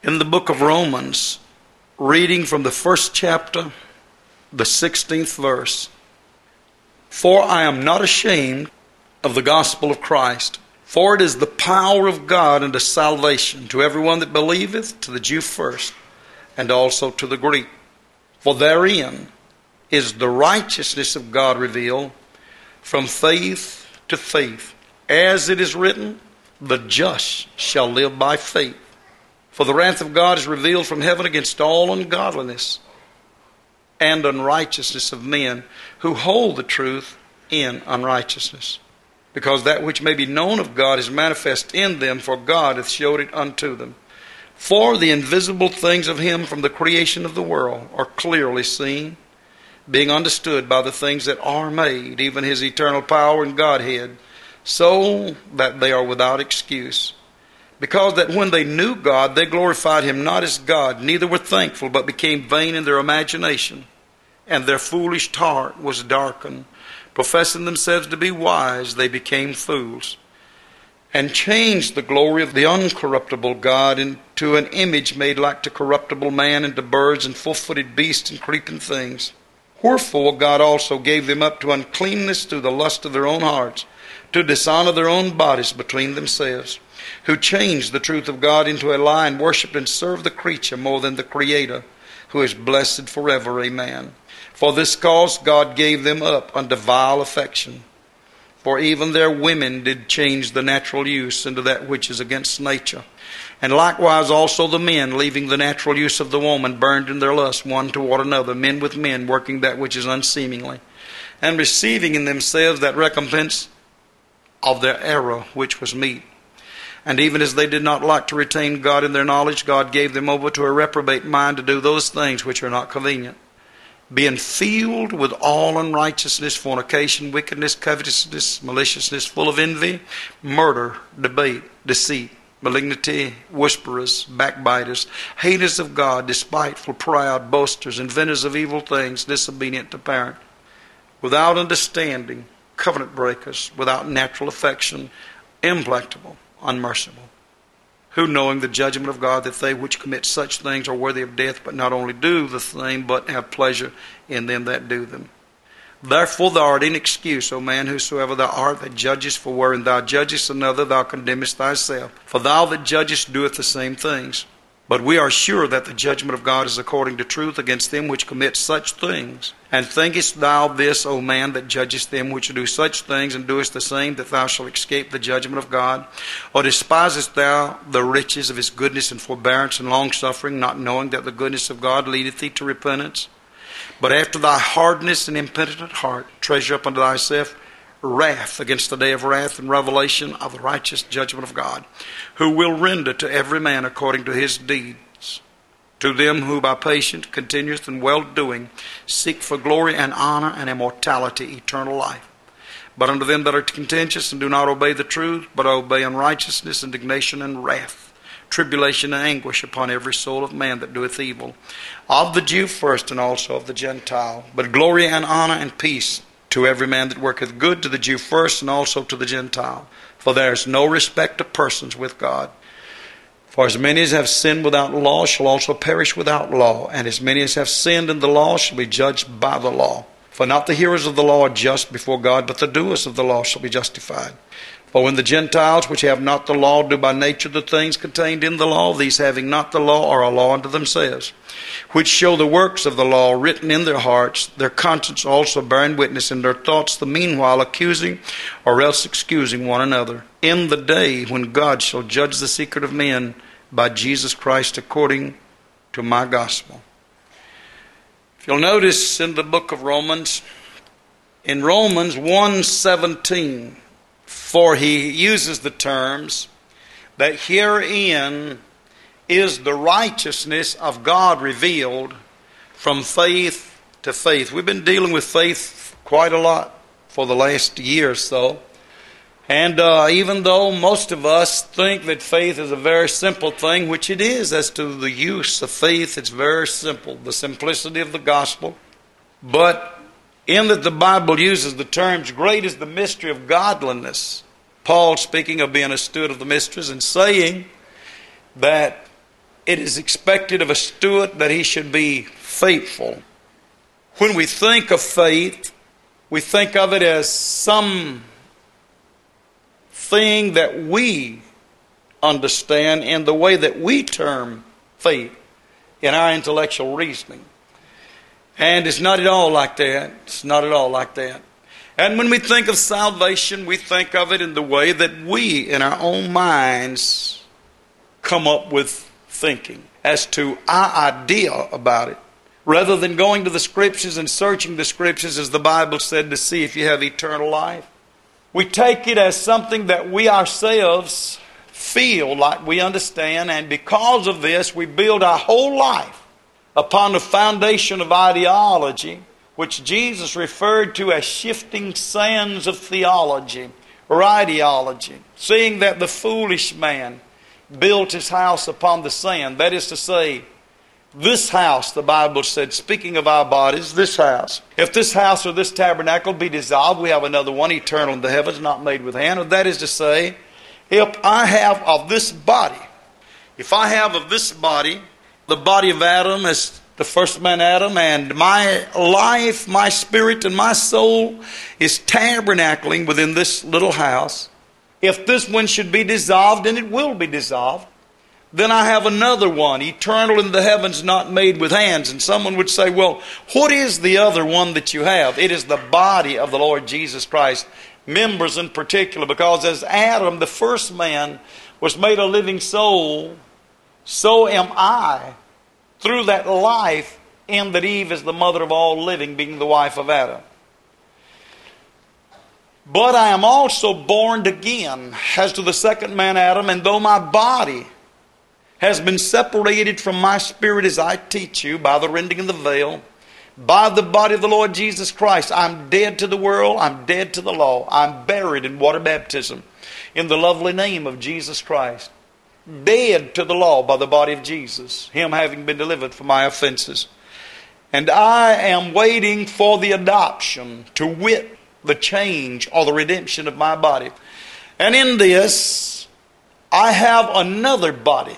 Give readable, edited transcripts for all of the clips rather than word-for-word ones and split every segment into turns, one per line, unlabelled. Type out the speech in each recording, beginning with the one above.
In the book of Romans, reading from the first chapter, the 16th verse. For I am not ashamed of the gospel of Christ, for it is the power of God unto salvation to everyone that believeth, to the Jew first, and also to the Greek. For therein is the righteousness of God revealed from faith to faith. As it is written, the just shall live by faith. For the wrath of God is revealed from heaven against all ungodliness and unrighteousness of men who hold the truth in unrighteousness. Because that which may be known of God is manifest in them, for God hath showed it unto them. For the invisible things of him from the creation of the world are clearly seen, being understood by the things that are made, even his eternal power and Godhead, so that they are without excuse. Because that when they knew God, they glorified him not as God, neither were thankful, but became vain in their imagination, and their foolish heart was darkened. Professing themselves to be wise, they became fools, and changed the glory of the uncorruptible God into an image made like to corruptible man, and to birds, and full-footed beasts, and creeping things. Wherefore God also gave them up to uncleanness through the lust of their own hearts, to dishonor their own bodies between themselves, who changed the truth of God into a lie, and worshipped and served the creature more than the Creator, who is blessed forever. Amen. For this cause God gave them up unto vile affection. For even their women did change the natural use into that which is against nature. And likewise also the men, leaving the natural use of the woman, burned in their lust one toward another, men with men, working that which is unseemly, and receiving in themselves that recompense of their error which was meet. And even as they did not like to retain God in their knowledge, God gave them over to a reprobate mind to do those things which are not convenient, being filled with all unrighteousness, fornication, wickedness, covetousness, maliciousness, full of envy, murder, debate, deceit, malignity, whisperers, backbiters, haters of God, despiteful, proud, boasters, inventors of evil things, disobedient to parent, without understanding, covenant breakers, without natural affection, implacable, unmerciful, who knowing the judgment of God, that they which commit such things are worthy of death, but not only do the thing, but have pleasure in them that do them. Therefore thou art in excuse, O man, whosoever thou art that judgest, for wherein thou judgest another, thou condemnest thyself. For thou that judgest doeth the same things. But we are sure that the judgment of God is according to truth against them which commit such things. And thinkest thou this, O man, that judgest them which do such things, and doest the same, that thou shalt escape the judgment of God? Or despisest thou the riches of his goodness and forbearance and longsuffering, not knowing that the goodness of God leadeth thee to repentance? But after thy hardness and impenitent heart, treasure up unto thyself wrath against the day of wrath and revelation of the righteous judgment of God, who will render to every man according to his deeds. To them who by patience, continueth in well-doing, seek for glory and honor and immortality, eternal life. But unto them that are contentious and do not obey the truth, but obey unrighteousness, indignation, and wrath, tribulation and anguish upon every soul of man that doeth evil, of the Jew first, and also of the Gentile. But glory and honor and peace to every man that worketh good, to the Jew first, and also to the Gentile. For there is no respect of persons with God. For as many as have sinned without law shall also perish without law, and as many as have sinned in the law shall be judged by the law. For not the hearers of the law are just before God, but the doers of the law shall be justified. For when the Gentiles which have not the law do by nature the things contained in the law, these having not the law are a law unto themselves, which show the works of the law written in their hearts, their conscience also bearing witness, in their thoughts the meanwhile accusing or else excusing one another, in the day when God shall judge the secret of men by Jesus Christ according to my gospel. If you'll notice in the book of Romans, in Romans 1:17, for he uses the terms that herein is the righteousness of God revealed from faith to faith. We've been dealing with faith quite a lot for the last year or so. And even though most of us think that faith is a very simple thing, which it is as to the use of faith, it's very simple, the simplicity of the gospel. But in that the Bible uses the terms, great is the mystery of godliness. Paul, speaking of being a steward of the mysteries and saying that it is expected of a steward that he should be faithful. When we think of faith, we think of it as some thing that we understand in the way that we term faith in our intellectual reasoning. And it's not at all like that. It's not at all like that. And when we think of salvation, we think of it in the way that we, in our own minds, come up with thinking as to our idea about it, rather than going to the Scriptures and searching the Scriptures, as the Bible said, to see if you have eternal life. We take it as something that we ourselves feel like we understand, and because of this, we build our whole life upon the foundation of ideology, which Jesus referred to as shifting sands of theology or ideology, seeing that the foolish man built his house upon the sand. That is to say, this house, the Bible said, speaking of our bodies, this house. If this house or this tabernacle be dissolved, we have another one, eternal in the heavens, not made with hand. That is to say, if I have of this body, the body of Adam as the first man Adam, and my life, my spirit, and my soul is tabernacling within this little house. If this one should be dissolved, and it will be dissolved, then I have another one, eternal in the heavens, not made with hands. And someone would say, well, what is the other one that you have? It is the body of the Lord Jesus Christ, members in particular, because as Adam, the first man, was made a living soul, so am I, through that life, in that Eve is the mother of all living, being the wife of Adam. But I am also born again as to the second man Adam, and though my body has been separated from my spirit, as I teach you, by the rending of the veil, by the body of the Lord Jesus Christ, I'm dead to the world, I'm dead to the law, I'm buried in water baptism in the lovely name of Jesus Christ. Dead to the law by the body of Jesus, Him having been delivered for my offenses. And I am waiting for the adoption, to wit, the change or the redemption of my body. And in this, I have another body,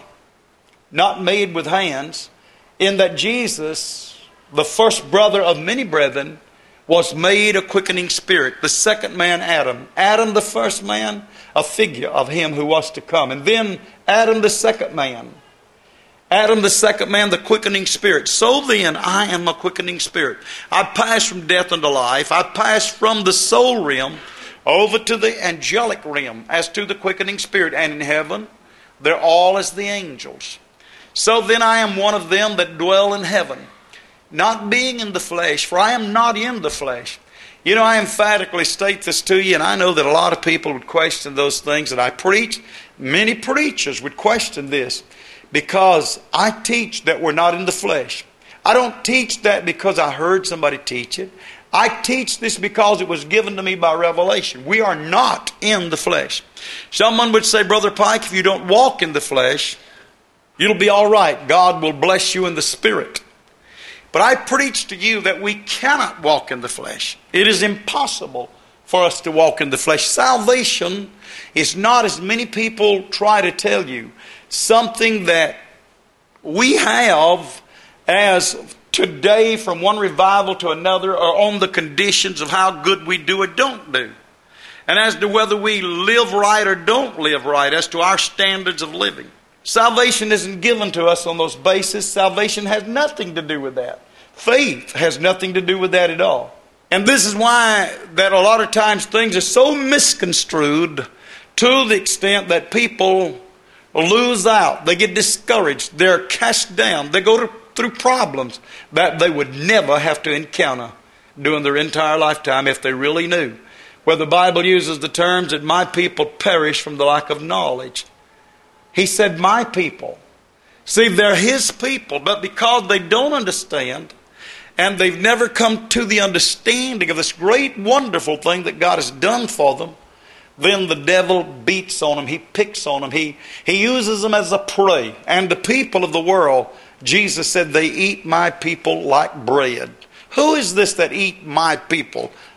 not made with hands, in that Jesus, the first brother of many brethren, was made a quickening spirit. The second man, Adam. Adam, the first man, a figure of him who was to come. And then Adam, the second man. Adam, the second man, the quickening spirit. So then, I am a quickening spirit. I pass from death unto life. I pass from the soul realm over to the angelic realm as to the quickening spirit. And in heaven, they're all as the angels. So then I am one of them that dwell in heaven, not being in the flesh, for I am not in the flesh. You know, I emphatically state this to you, and I know that a lot of people would question those things that I preach. Many preachers would question this, because I teach that we're not in the flesh. I don't teach that because I heard somebody teach it. I teach this because it was given to me by revelation. We are not in the flesh. Someone would say, Brother Pike, if you don't walk in the flesh, you'll be all right. God will bless you in the spirit. But I preach to you that we cannot walk in the flesh. It is impossible for us to walk in the flesh. Salvation is not, as many people try to tell you, something that we have as today from one revival to another, or on the conditions of how good we do or don't do. And as to whether we live right or don't live right, as to our standards of living. Salvation isn't given to us on those bases. Salvation has nothing to do with that. Faith has nothing to do with that at all. And this is why that a lot of times things are so misconstrued, to the extent that people lose out. They get discouraged. They're cast down. They go through problems that they would never have to encounter during their entire lifetime if they really knew. Where the Bible uses the terms that my people perish from the lack of knowledge. He said, my people. See, they're His people, but because they don't understand, and they've never come to the understanding of this great, wonderful thing that God has done for them, then the devil beats on them. He picks on them. He uses them as a prey. And the people of the world, Jesus said, they eat my people like bread. Who is this that eat my people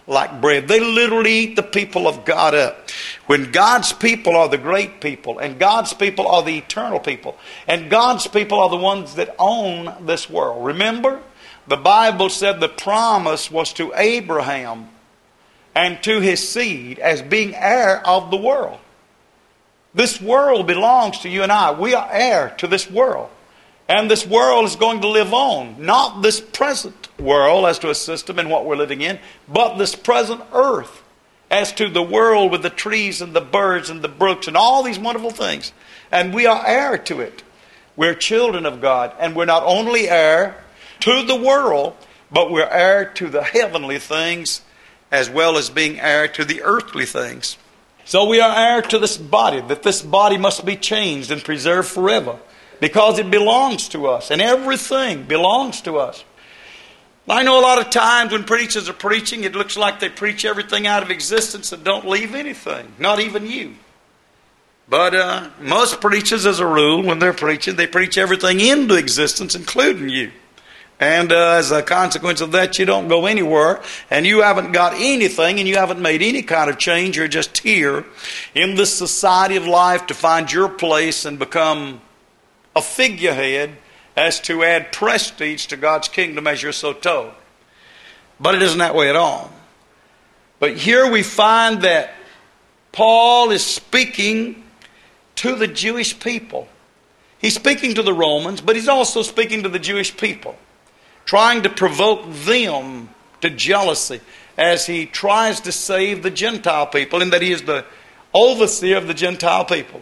like bread. They literally eat the people of God up. When God's people are the great people, and God's people are the eternal people, and God's people are the ones that own this world. Remember, the Bible said the promise was to Abraham and to his seed as being heir of the world. This world belongs to you and I. We are heir to this world. And this world is going to live on. Not this present world as to a system and what we're living in, but this present earth as to the world with the trees and the birds and the brooks and all these wonderful things. And we are heir to it. We're children of God. And we're not only heir to the world, but we're heir to the heavenly things as well as being heir to the earthly things. So we are heir to this body, that this body must be changed and preserved forever. Because it belongs to us, and everything belongs to us. I know a lot of times when preachers are preaching, it looks like they preach everything out of existence and don't leave anything, not even you. But most preachers, as a rule, when they're preaching, they preach everything into existence, including you. And as a consequence of that, you don't go anywhere, and you haven't got anything, and you haven't made any kind of change. You're just here in this society of life to find your place and become a figurehead as to add prestige to God's kingdom as you're so told. But it isn't that way at all. But here we find that Paul is speaking to the Jewish people. He's speaking to the Romans, but he's also speaking to the Jewish people, trying to provoke them to jealousy as he tries to save the Gentile people, in that he is the overseer of the Gentile people.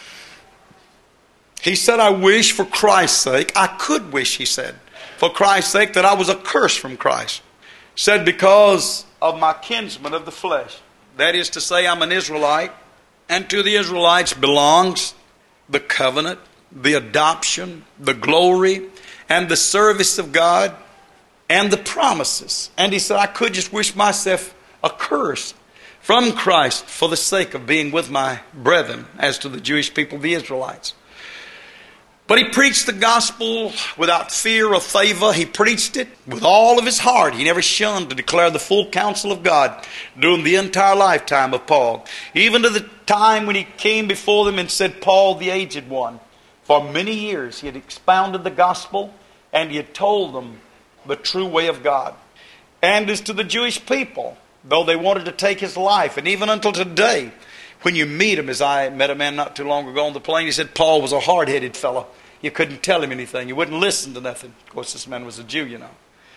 He said, I wish for Christ's sake, I could wish, he said, for Christ's sake that I was accursed from Christ. Said, because of my kinsman of the flesh. That is to say, I'm an Israelite, and to the Israelites belongs the covenant, the adoption, the glory, and the service of God, and the promises. And he said, I could just wish myself accursed from Christ for the sake of being with my brethren, as to the Jewish people, the Israelites. But he preached the gospel without fear or favor. He preached it with all of his heart. He never shunned to declare the full counsel of God during the entire lifetime of Paul. Even to the time when he came before them and said, Paul, the aged one. For many years he had expounded the gospel and he had told them the true way of God. And as to the Jewish people, though they wanted to take his life, and even until today, when you meet him, as I met a man not too long ago on the plane, he said Paul was a hard-headed fellow. You couldn't tell him anything. You wouldn't listen to nothing. Of course, this man was a Jew, you know.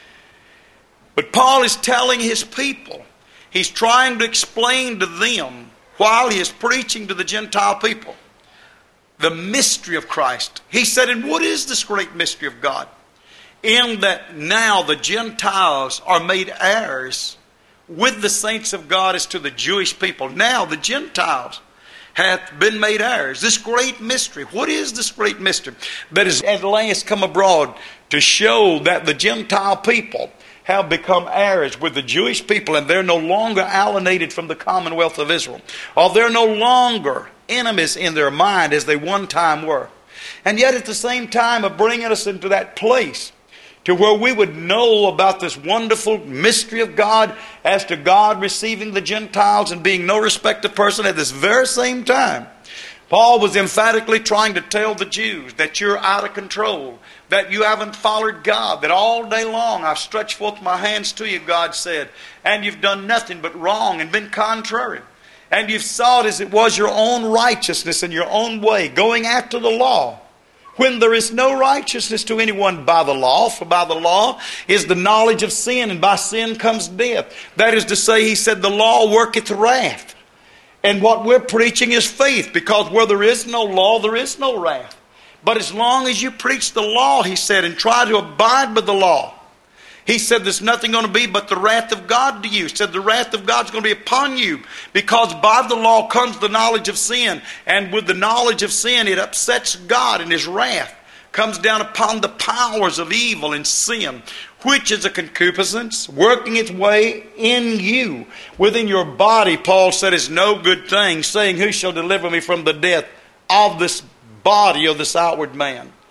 But Paul is telling his people, he's trying to explain to them, while he is preaching to the Gentile people, the mystery of Christ. He said, and what is this great mystery of God? In that now the Gentiles are made heirs with the saints of God as to the Jewish people. Now the Gentiles hath been made heirs. This great mystery. What is this great mystery? That is at last come abroad to show that the Gentile people have become heirs with the Jewish people, and they're no longer alienated from the commonwealth of Israel. Or they're no longer enemies in their mind as they one time were. And yet at the same time of bringing us into that place to where we would know about this wonderful mystery of God as to God receiving the Gentiles and being no respecter of person. At this very same time, Paul was emphatically trying to tell the Jews that you're out of control, that you haven't followed God, that all day long I've stretched forth my hands to you, God said, and you've done nothing but wrong and been contrary. And you've sought as it was your own righteousness and your own way, going after the law, when there is no righteousness to anyone by the law, for by the law is the knowledge of sin, and by sin comes death. That is to say, he said, the law worketh wrath. And what we're preaching is faith, because where there is no law, there is no wrath. But as long as you preach the law, he said, and try to abide by the law, he said there's nothing going to be but the wrath of God to you. He said the wrath of God's going to be upon you, because by the law comes the knowledge of sin. And with the knowledge of sin, it upsets God, and his wrath comes down upon the powers of evil and sin, which is a concupiscence working its way in you. Within your body, Paul said, is no good thing, saying, who shall deliver me from the death of this body, of this outward man?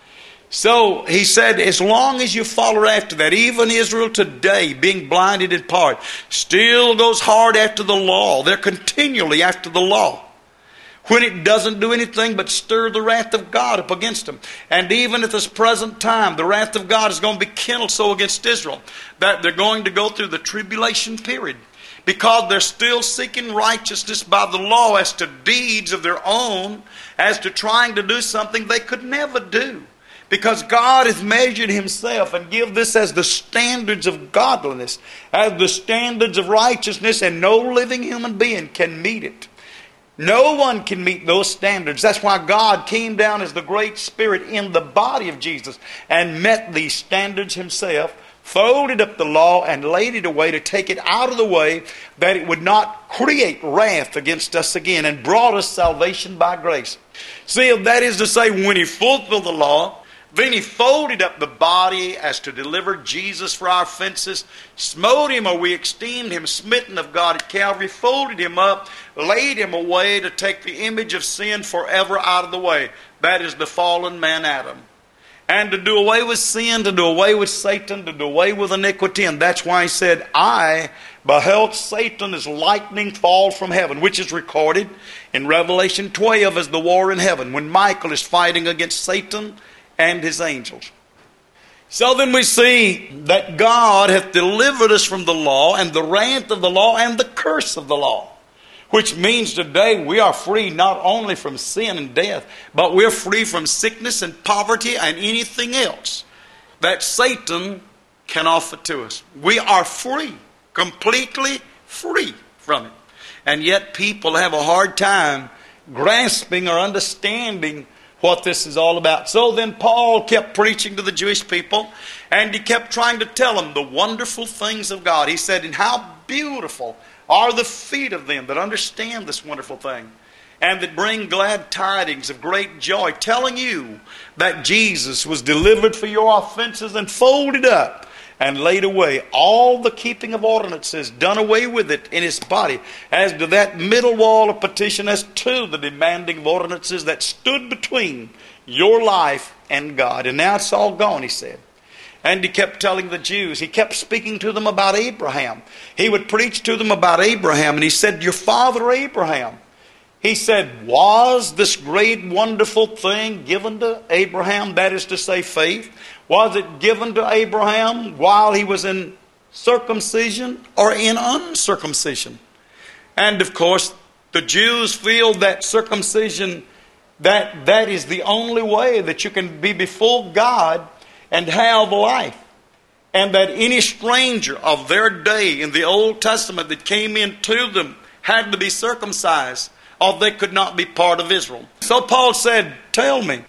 So he said, as long as you follow after that, even Israel today, being blinded in part, still goes hard after the law. They're continually after the law, when it doesn't do anything but stir the wrath of God up against them. And even at this present time, the wrath of God is going to be kindled so against Israel that they're going to go through the tribulation period, because they're still seeking righteousness by the law as to deeds of their own, as to trying to do something they could never do. Because God has measured himself and give this as the standards of godliness, as the standards of righteousness, and no living human being can meet it. No one can meet those standards. That's why God came down as the great Spirit in the body of Jesus and met these standards himself, folded up the law and laid it away to take it out of the way, that it would not create wrath against us again, and brought us salvation by grace. See, that is to say, when he fulfilled the law, then he folded up the body as to deliver Jesus for our offenses, smote him, or we esteemed him smitten of God at Calvary, folded him up, laid him away to take the image of sin forever out of the way. That is the fallen man Adam. And to do away with sin, to do away with Satan, to do away with iniquity. And that's why he said, I beheld Satan as lightning fall from heaven, which is recorded in Revelation 12 as the war in heaven, when Michael is fighting against Satan and his angels. So then we see that God hath delivered us from the law, and the wrath of the law, and the curse of the law. Which means today we are free not only from sin and death, but we're free from sickness and poverty and anything else that Satan can offer to us. We are free, completely free from it. And yet people have a hard time grasping or understanding what this is all about. So then Paul kept preaching to the Jewish people, and he kept trying to tell them the wonderful things of God. He said, and how beautiful are the feet of them that understand this wonderful thing, and that bring glad tidings of great joy, telling you that Jesus was delivered for your offenses and folded up and laid away, all the keeping of ordinances, done away with it in his body, as to that middle wall of petition, as to the demanding of ordinances that stood between your life and God. And now it's all gone, he said. And he kept telling the Jews, he kept speaking to them about Abraham. He would preach to them about Abraham, and he said, your father Abraham. He said, was this great wonderful thing given to Abraham, that is to say faith? Was it given to Abraham while he was in circumcision or in uncircumcision? And of course, the Jews feel that circumcision, that is the only way that you can be before God and have life. And that any stranger of their day in the Old Testament that came into them had to be circumcised, or they could not be part of Israel. So Paul said, tell me,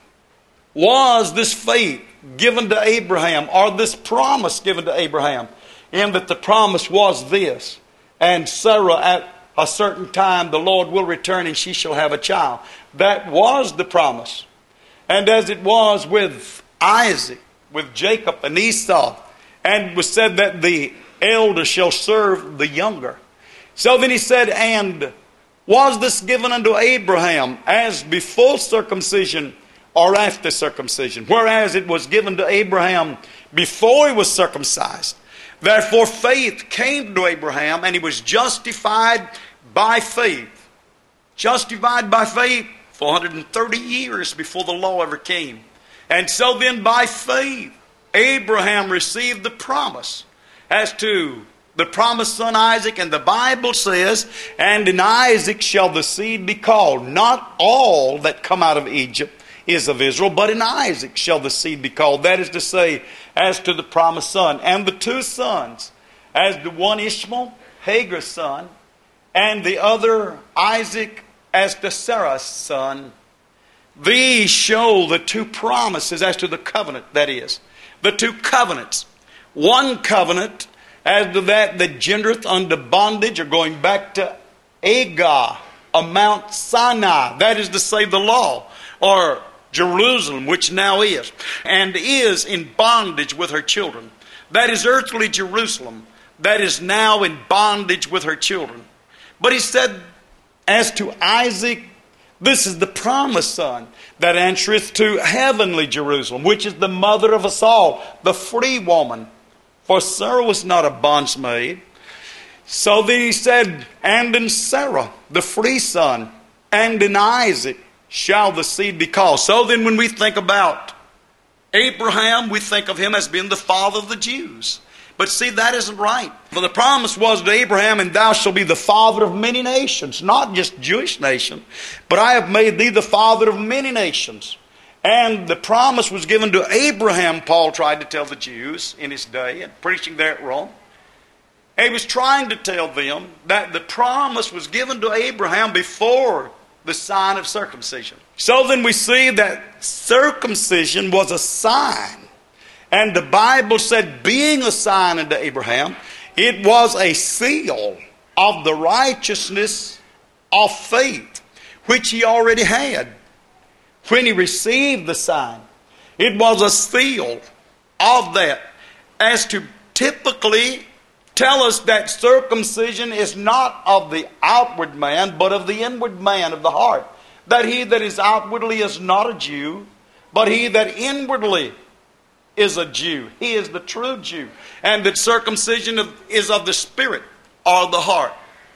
was this faith given to Abraham, or this promise given to Abraham, in that the promise was this, and Sarah at a certain time the Lord will return and she shall have a child. That was the promise. And as it was with Isaac, with Jacob and Esau, and was said that the elder shall serve the younger. So then he said, and was this given unto Abraham as before circumcision or after circumcision? Whereas it was given to Abraham before he was circumcised. Therefore faith came to Abraham, and he was justified by faith. Justified by faith 430 years before the law ever came. And so then by faith Abraham received the promise as to the promised son Isaac. And the Bible says, and in Isaac shall the seed be called. Not all that come out of Egypt is of Israel, but in Isaac shall the seed be called. That is to say, as to the promised son. And the two sons, as the one Ishmael, Hagar's son, and the other Isaac, as to Sarah's son. These show the two promises as to the covenant, that is. The two covenants. One covenant as to that gendereth unto bondage, or going back to Agar, of Mount Sinai, that is to say the law, or Jerusalem, which now is, and is in bondage with her children. That is earthly Jerusalem, that is now in bondage with her children. But he said, as to Isaac, This is the promised son that answereth to heavenly Jerusalem, which is the mother of us all, the free woman. For Sarah was not a bondmaid. So then he said, and in Sarah, the free son, and in Isaac shall the seed be called. So then when we think about Abraham, we think of him as being the father of the Jews. But see, that isn't right. For the promise was to Abraham, and thou shalt be the father of many nations. Not just Jewish nation, but I have made thee the father of many nations. And the promise was given to Abraham, Paul tried to tell the Jews in his day, and preaching there at Rome. He was trying to tell them that the promise was given to Abraham before the sign of circumcision. So then we see that circumcision was a sign. And the Bible said, being a sign unto Abraham, it was a seal of the righteousness of faith, which he already had when he received the sign. It was a seal of that, as to typically tell us that circumcision is not of the outward man, but of the inward man of the heart. That he that is outwardly is not a Jew, but he that inwardly is a Jew. He is the true Jew. And that circumcision is of the spirit or the heart.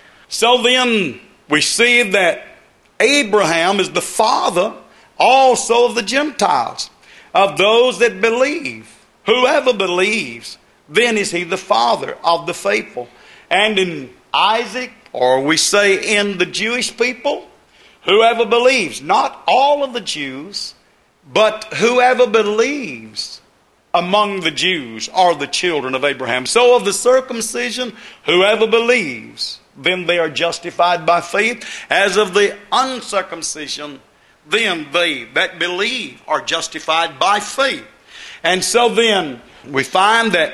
So then we see that Abraham is the father also of the Gentiles, of those that believe. Whoever believes, then is he the father of the faithful. And in Isaac, or we say in the Jewish people, whoever believes, not all of the Jews, but whoever believes among the Jews are the children of Abraham. So of the circumcision, whoever believes, then they are justified by faith. As of the uncircumcision, then they that believe are justified by faith. And so then we find that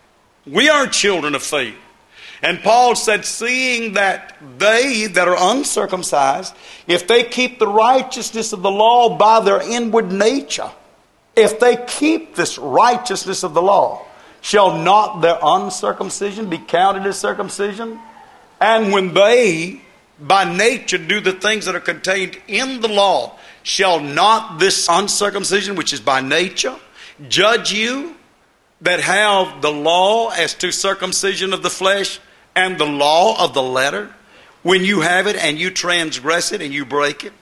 we are children of faith. And Paul said, seeing that they that are uncircumcised, if they keep the righteousness of the law by their inward nature, if they keep this righteousness of the law, shall not their uncircumcision be counted as circumcision? And when they by nature do the things that are contained in the law, shall not this uncircumcision, which is by nature, judge you that have the law as to circumcision of the flesh and the law of the letter, when you have it and you transgress it and you break it?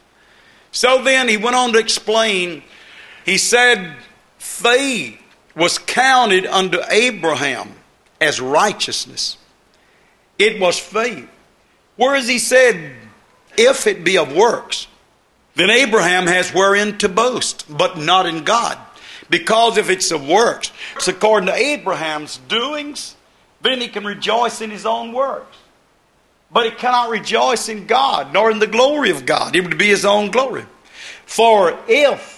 So then he went on to explain. He said, faith was counted unto Abraham as righteousness. It was faith. Whereas he said, if it be of works, then Abraham has wherein to boast, but not in God. Because if it's of works, it's according to Abraham's doings, then he can rejoice in his own works. But he cannot rejoice in God, nor in the glory of God. It would be his own glory. For if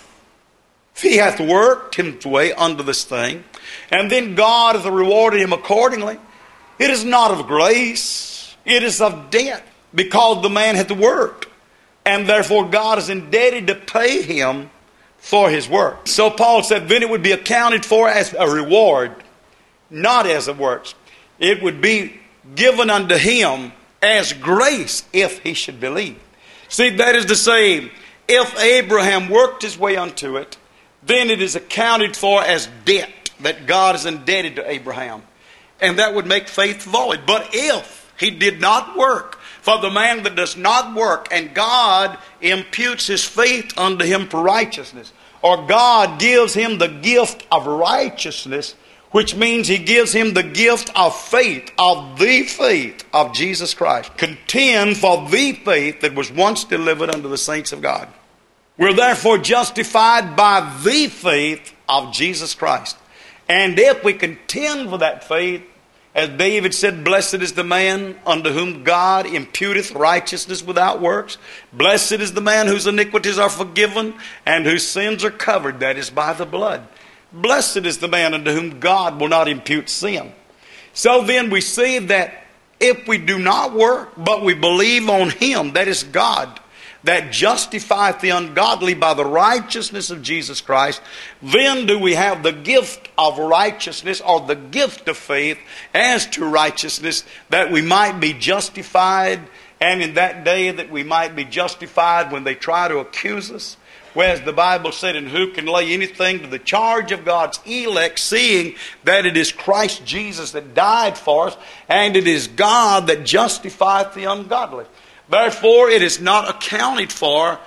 he hath worked his way unto this thing, and then God hath rewarded him accordingly, it is not of grace, it is of debt, because the man hath worked, and therefore God is indebted to pay him for his work. So Paul said, then it would be accounted for as a reward, not as of works. It would be given unto him as grace if he should believe. See, that is to say, if Abraham worked his way unto it, then it is accounted for as debt that God is indebted to Abraham. And that would make faith void. But if he did not work, for the man that does not work, and God imputes his faith unto him for righteousness, or God gives him the gift of righteousness, which means he gives him the gift of faith, of the faith of Jesus Christ. Contend for the faith that was once delivered unto the saints of God. We're therefore justified by the faith of Jesus Christ. And if we contend for that faith, as David said, blessed is the man unto whom God imputeth righteousness without works. Blessed is the man whose iniquities are forgiven and whose sins are covered, that is by the blood. Blessed is the man unto whom God will not impute sin. So then we see that if we do not work, but we believe on him, that is God, that justifieth the ungodly by the righteousness of Jesus Christ, then do we have the gift of righteousness, or the gift of faith as to righteousness, that we might be justified and in that day that we might be justified when they try to accuse us. Whereas the Bible said, and who can lay anything to the charge of God's elect, seeing that it is Christ Jesus that died for us, and it is God that justifieth the ungodly. Therefore it is not accounted for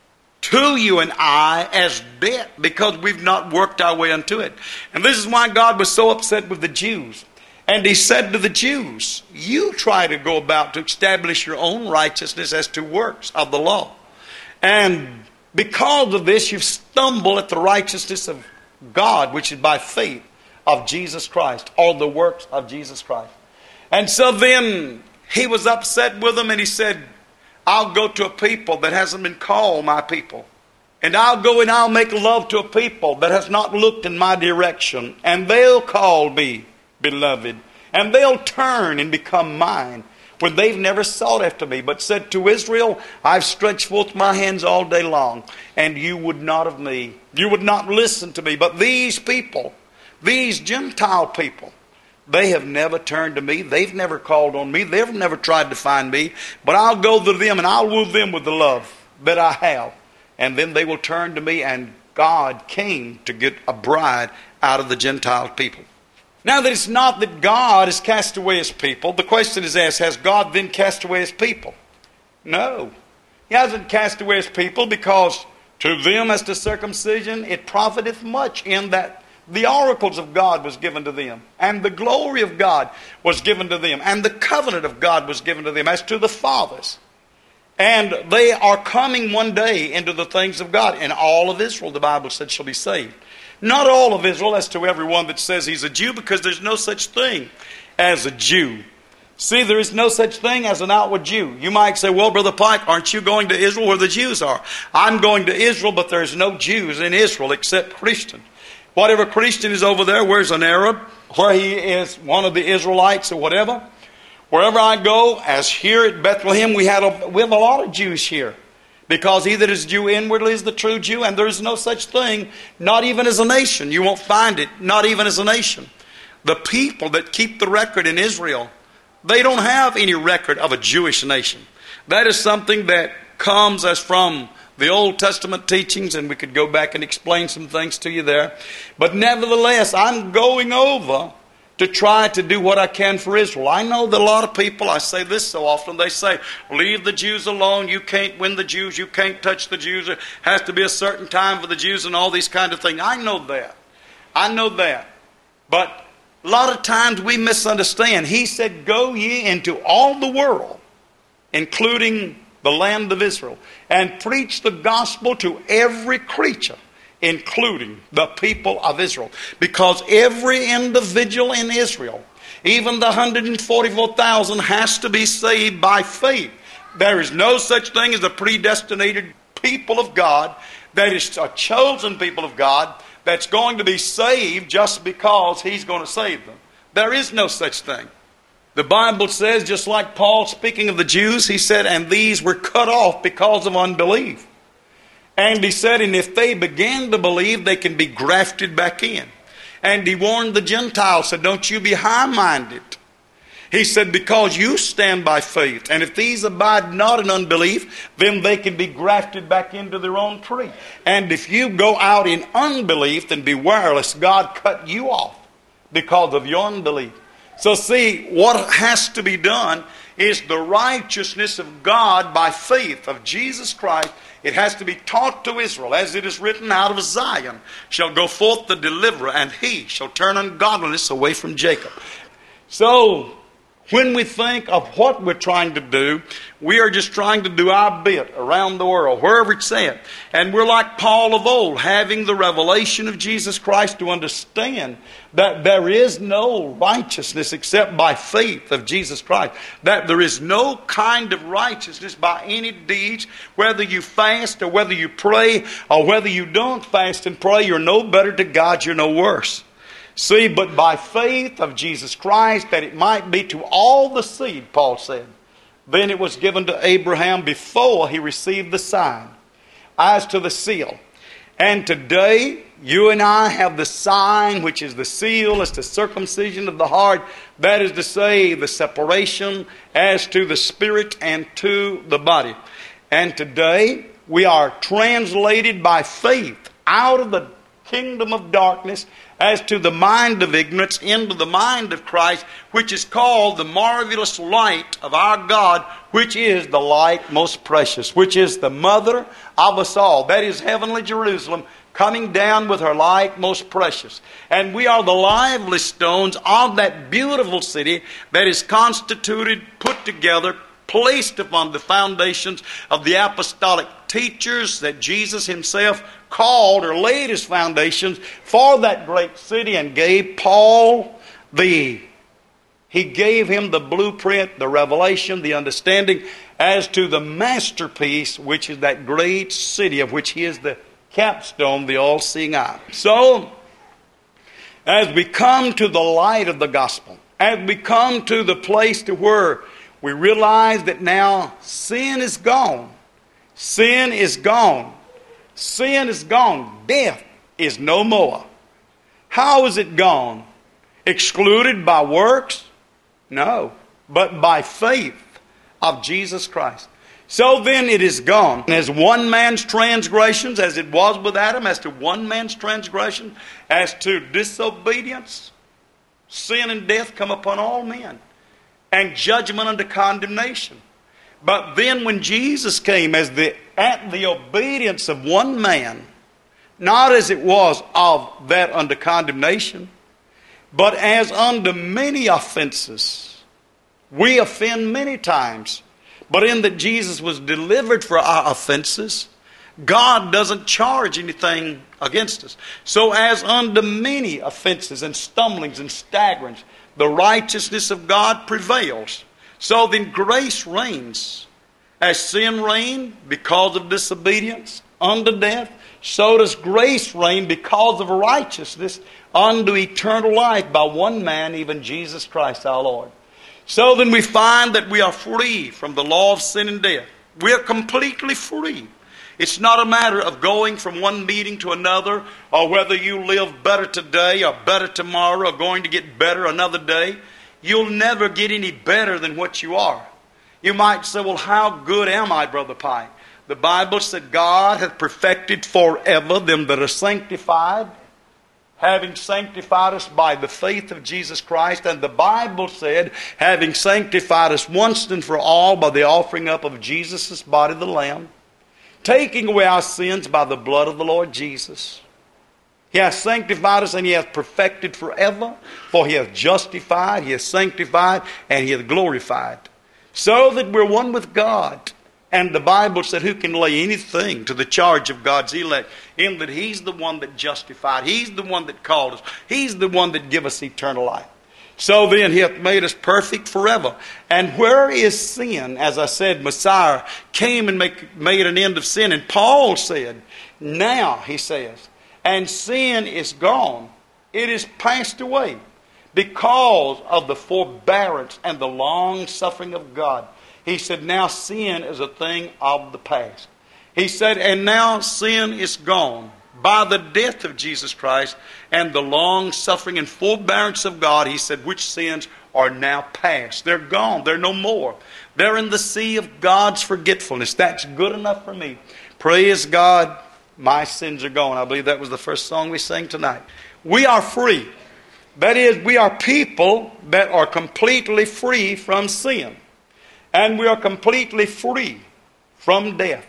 to you and I as debt, because we've not worked our way unto it. And this is why God was so upset with the Jews. And He said to the Jews, you try to go about to establish your own righteousness as to works of the law. And because of this, you've stumbled at the righteousness of God, which is by faith of Jesus Christ, or the works of Jesus Christ. And so then He was upset with them, and He said, I'll go to a people that hasn't been called my people. And I'll go and I'll make love to a people that has not looked in my direction. And they'll call me beloved. And they'll turn and become mine, when they've never sought after me, but said to Israel, I've stretched forth my hands all day long, and you would not of me. You would not listen to me. But these people, these Gentile people, they have never turned to me. They've never called on me. They've never tried to find me. But I'll go to them and I'll woo them with the love that I have. And then they will turn to me, and God came to get a bride out of the Gentile people. Now that it's not that God has cast away His people, the question is asked, has God then cast away His people? No. He hasn't cast away His people, because to them as to circumcision it profiteth much, in that the oracles of God was given to them, and the glory of God was given to them, and the covenant of God was given to them as to the fathers. And they are coming one day into the things of God. And all of Israel, the Bible said, shall be saved. Not all of Israel as to everyone that says he's a Jew, because there's no such thing as a Jew. See, there is no such thing as an outward Jew. You might say, well, Brother Pike, aren't you going to Israel where the Jews are? I'm going to Israel, but there's no Jews in Israel except Christians. Whatever Christian is over there, where's an Arab, where he is one of the Israelites or whatever. Wherever I go, as here at Bethlehem, we have a lot of Jews here. Because he that is Jew inwardly is the true Jew, and there is no such thing, not even as a nation. You won't find it, not even as a nation. The people that keep the record in Israel, they don't have any record of a Jewish nation. That is something that comes as from the Old Testament teachings, and we could go back and explain some things to you there. But nevertheless, I'm going over to try to do what I can for Israel. I know that a lot of people, I say this so often, they say, leave the Jews alone, you can't win the Jews, you can't touch the Jews, there has to be a certain time for the Jews and all these kind of things. I know that. But a lot of times we misunderstand. He said, go ye into all the world, including the land of Israel, and preach the gospel to every creature, including the people of Israel. Because every individual in Israel, even the 144,000, has to be saved by faith. There is no such thing as a predestinated people of God, that is a chosen people of God, that's going to be saved just because He's going to save them. There is no such thing. The Bible says, just like Paul speaking of the Jews, he said, and these were cut off because of unbelief. And he said, and if they begin to believe, they can be grafted back in. And he warned the Gentiles, said, don't you be high-minded. He said, because you stand by faith. And if these abide not in unbelief, then they can be grafted back into their own tree. And if you go out in unbelief, then beware lest God cut you off because of your unbelief. So see, what has to be done is the righteousness of God by faith of Jesus Christ. It has to be taught to Israel, as it is written, out of Zion shall go forth the deliverer, and he shall turn ungodliness away from Jacob. So, when we think of what we're trying to do, we are just trying to do our bit around the world, wherever it's at. And we're like Paul of old, having the revelation of Jesus Christ to understand that there is no righteousness except by faith of Jesus Christ. That there is no kind of righteousness by any deeds, whether you fast or whether you pray or whether you don't fast and pray, you're no better to God, you're no worse. See, but by faith of Jesus Christ, that it might be to all the seed, Paul said. Then it was given to Abraham before he received the sign, as to the seal. And today, you and I have the sign, which is the seal, it's the circumcision of the heart. That is to say, the separation as to the spirit and to the body. And today, we are translated by faith out of the kingdom of darkness as to the mind of ignorance into the mind of Christ, which is called the marvelous light of our God, which is the light most precious, which is the mother of us all. That is heavenly Jerusalem coming down with her light most precious. And we are the lively stones of that beautiful city that is constituted, put together, placed upon the foundations of the apostolic teachers that Jesus himself called or laid his foundations for that great city and gave Paul he gave him the blueprint, the revelation, the understanding as to the masterpiece, which is that great city of which he is the capstone, the all-seeing eye. So, as we come to the light of the gospel, as we come to the place to where we realize that now sin is gone. Sin is gone. Sin is gone. Death is no more. How is it gone? Excluded by works? No, but by faith of Jesus Christ. So then it is gone. As one man's transgressions, as it was with Adam, as to one man's transgression, as to disobedience, sin and death come upon all men, and judgment unto condemnation. But then when Jesus came at the obedience of one man, not as it was of that unto condemnation, but as unto many offenses. We offend many times, but in that Jesus was delivered for our offenses, God doesn't charge anything against us. So as unto many offenses and stumblings and staggerings, the righteousness of God prevails. So then grace reigns. As sin reigned because of disobedience unto death, so does grace reign because of righteousness unto eternal life by one man, even Jesus Christ our Lord. So then we find that we are free from the law of sin and death. We are completely free. It's not a matter of going from one meeting to another, or whether you live better today or better tomorrow or going to get better another day. You'll never get any better than what you are. You might say, well, how good am I, Brother Pike? The Bible said God hath perfected forever them that are sanctified, having sanctified us by the faith of Jesus Christ. And the Bible said, having sanctified us once and for all by the offering up of Jesus' body, the Lamb, taking away our sins by the blood of the Lord Jesus. He hath sanctified us and He hath perfected forever, for He hath justified, He hath sanctified, and He hath glorified. So that we're one with God. And the Bible said, who can lay anything to the charge of God's elect? In that He's the one that justified. He's the one that called us. He's the one that give us eternal life. So then He hath made us perfect forever. And where is sin? As I said, Messiah came and made an end of sin. And Paul said, now, he says, and sin is gone. It is passed away. Because of the forbearance and the long suffering of God. He said, now sin is a thing of the past. He said, and now sin is gone by the death of Jesus Christ and the long suffering and forbearance of God. He said, which sins are now past. They're gone. They're no more. They're in the sea of God's forgetfulness. That's good enough for me. Praise God, my sins are gone. I believe that was the first song we sang tonight. We are free. That is, we are people that are completely free from sin. And we are completely free from death.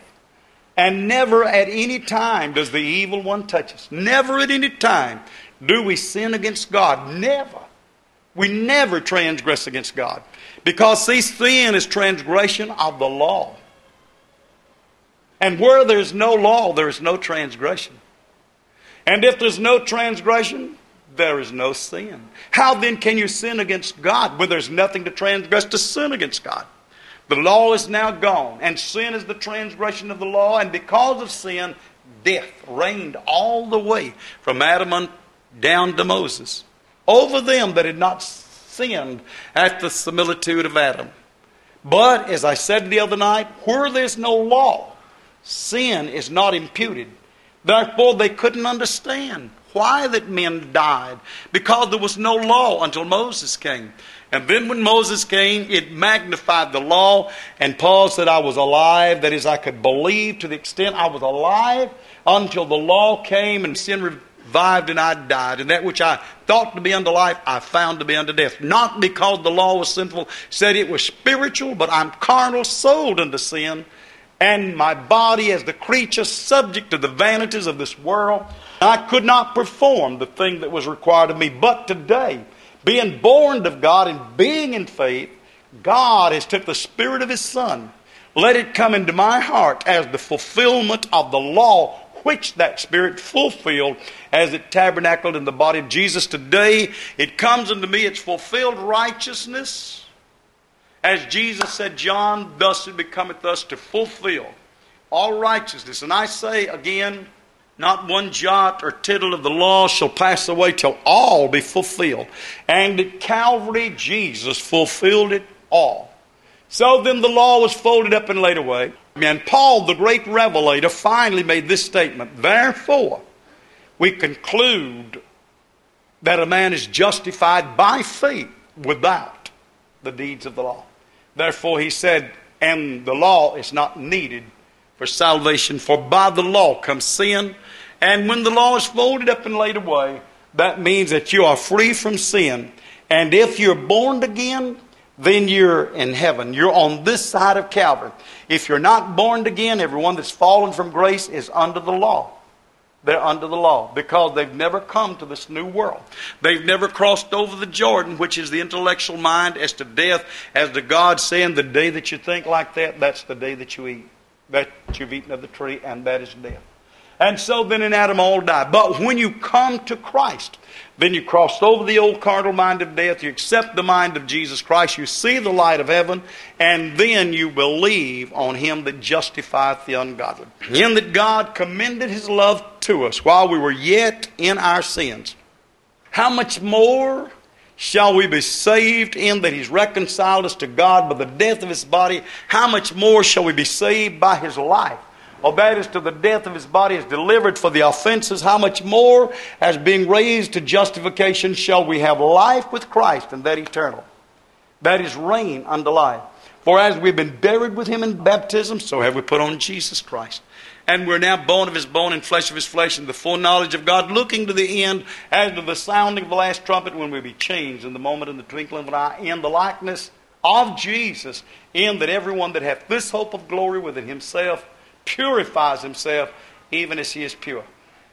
And never at any time does the evil one touch us. Never at any time do we sin against God. Never. We never transgress against God. Because, see, sin is transgression of the law. And where there's no law, there is no transgression. And if there's no transgression, there is no sin. How then can you sin against God when there's nothing to transgress to sin against God? The law is now gone, and sin is the transgression of the law, and because of sin, death reigned all the way from Adam down to Moses over them that had not sinned at the similitude of Adam. But, as I said the other night, where there's no law, sin is not imputed. Therefore, they couldn't understand why that men died, because there was no law until Moses came. And then when Moses came, it magnified the law. And Paul said, I was alive. That is, I could believe to the extent I was alive until the law came and sin revived and I died. And that which I thought to be unto life, I found to be unto death. Not because the law was sinful, said it was spiritual, but I'm carnal, sold unto sin. And my body as the creature subject to the vanities of this world. I could not perform the thing that was required of me. But today, being born of God and being in faith, God has took the Spirit of His Son, let it come into my heart as the fulfillment of the law, which that Spirit fulfilled as it tabernacled in the body of Jesus. Today, it comes unto me, it's fulfilled righteousness. As Jesus said, John, thus it becometh us to fulfill all righteousness. And I say again, not one jot or tittle of the law shall pass away till all be fulfilled. And at Calvary, Jesus fulfilled it all. So then the law was folded up and laid away. And Paul, the great revelator, finally made this statement. Therefore, we conclude that a man is justified by faith without the deeds of the law. Therefore, he said, and the law is not needed for salvation, for by the law comes sin. And when the law is folded up and laid away, that means that you are free from sin. And if you're born again, then you're in heaven. You're on this side of Calvary. If you're not born again, everyone that's fallen from grace is under the law. They're under the law because they've never come to this new world. They've never crossed over the Jordan, which is the intellectual mind, as to death, as to God saying, the day that you think like that, that's the day that you eat. That you've eaten of the tree, and that is death. And so then in Adam all die. But when you come to Christ, then you cross over the old carnal mind of death. You accept the mind of Jesus Christ. You see the light of heaven. And then you believe on Him that justifieth the ungodly. In that God commended His love to us while we were yet in our sins. How much more shall we be saved in that He's reconciled us to God by the death of His body? How much more shall we be saved by His life? Or that is to the death of His body is delivered for the offenses. How much more, as being raised to justification, shall we have life with Christ, and that eternal? That is reign unto life. For as we've been buried with Him in baptism, so have we put on Jesus Christ. And we're now bone of His bone and flesh of His flesh, and the full knowledge of God, looking to the end, as to the sounding of the last trumpet, when we be changed in the moment, in the twinkling of an eye, in the likeness of Jesus, in that everyone that hath this hope of glory within himself purifies himself even as He is pure.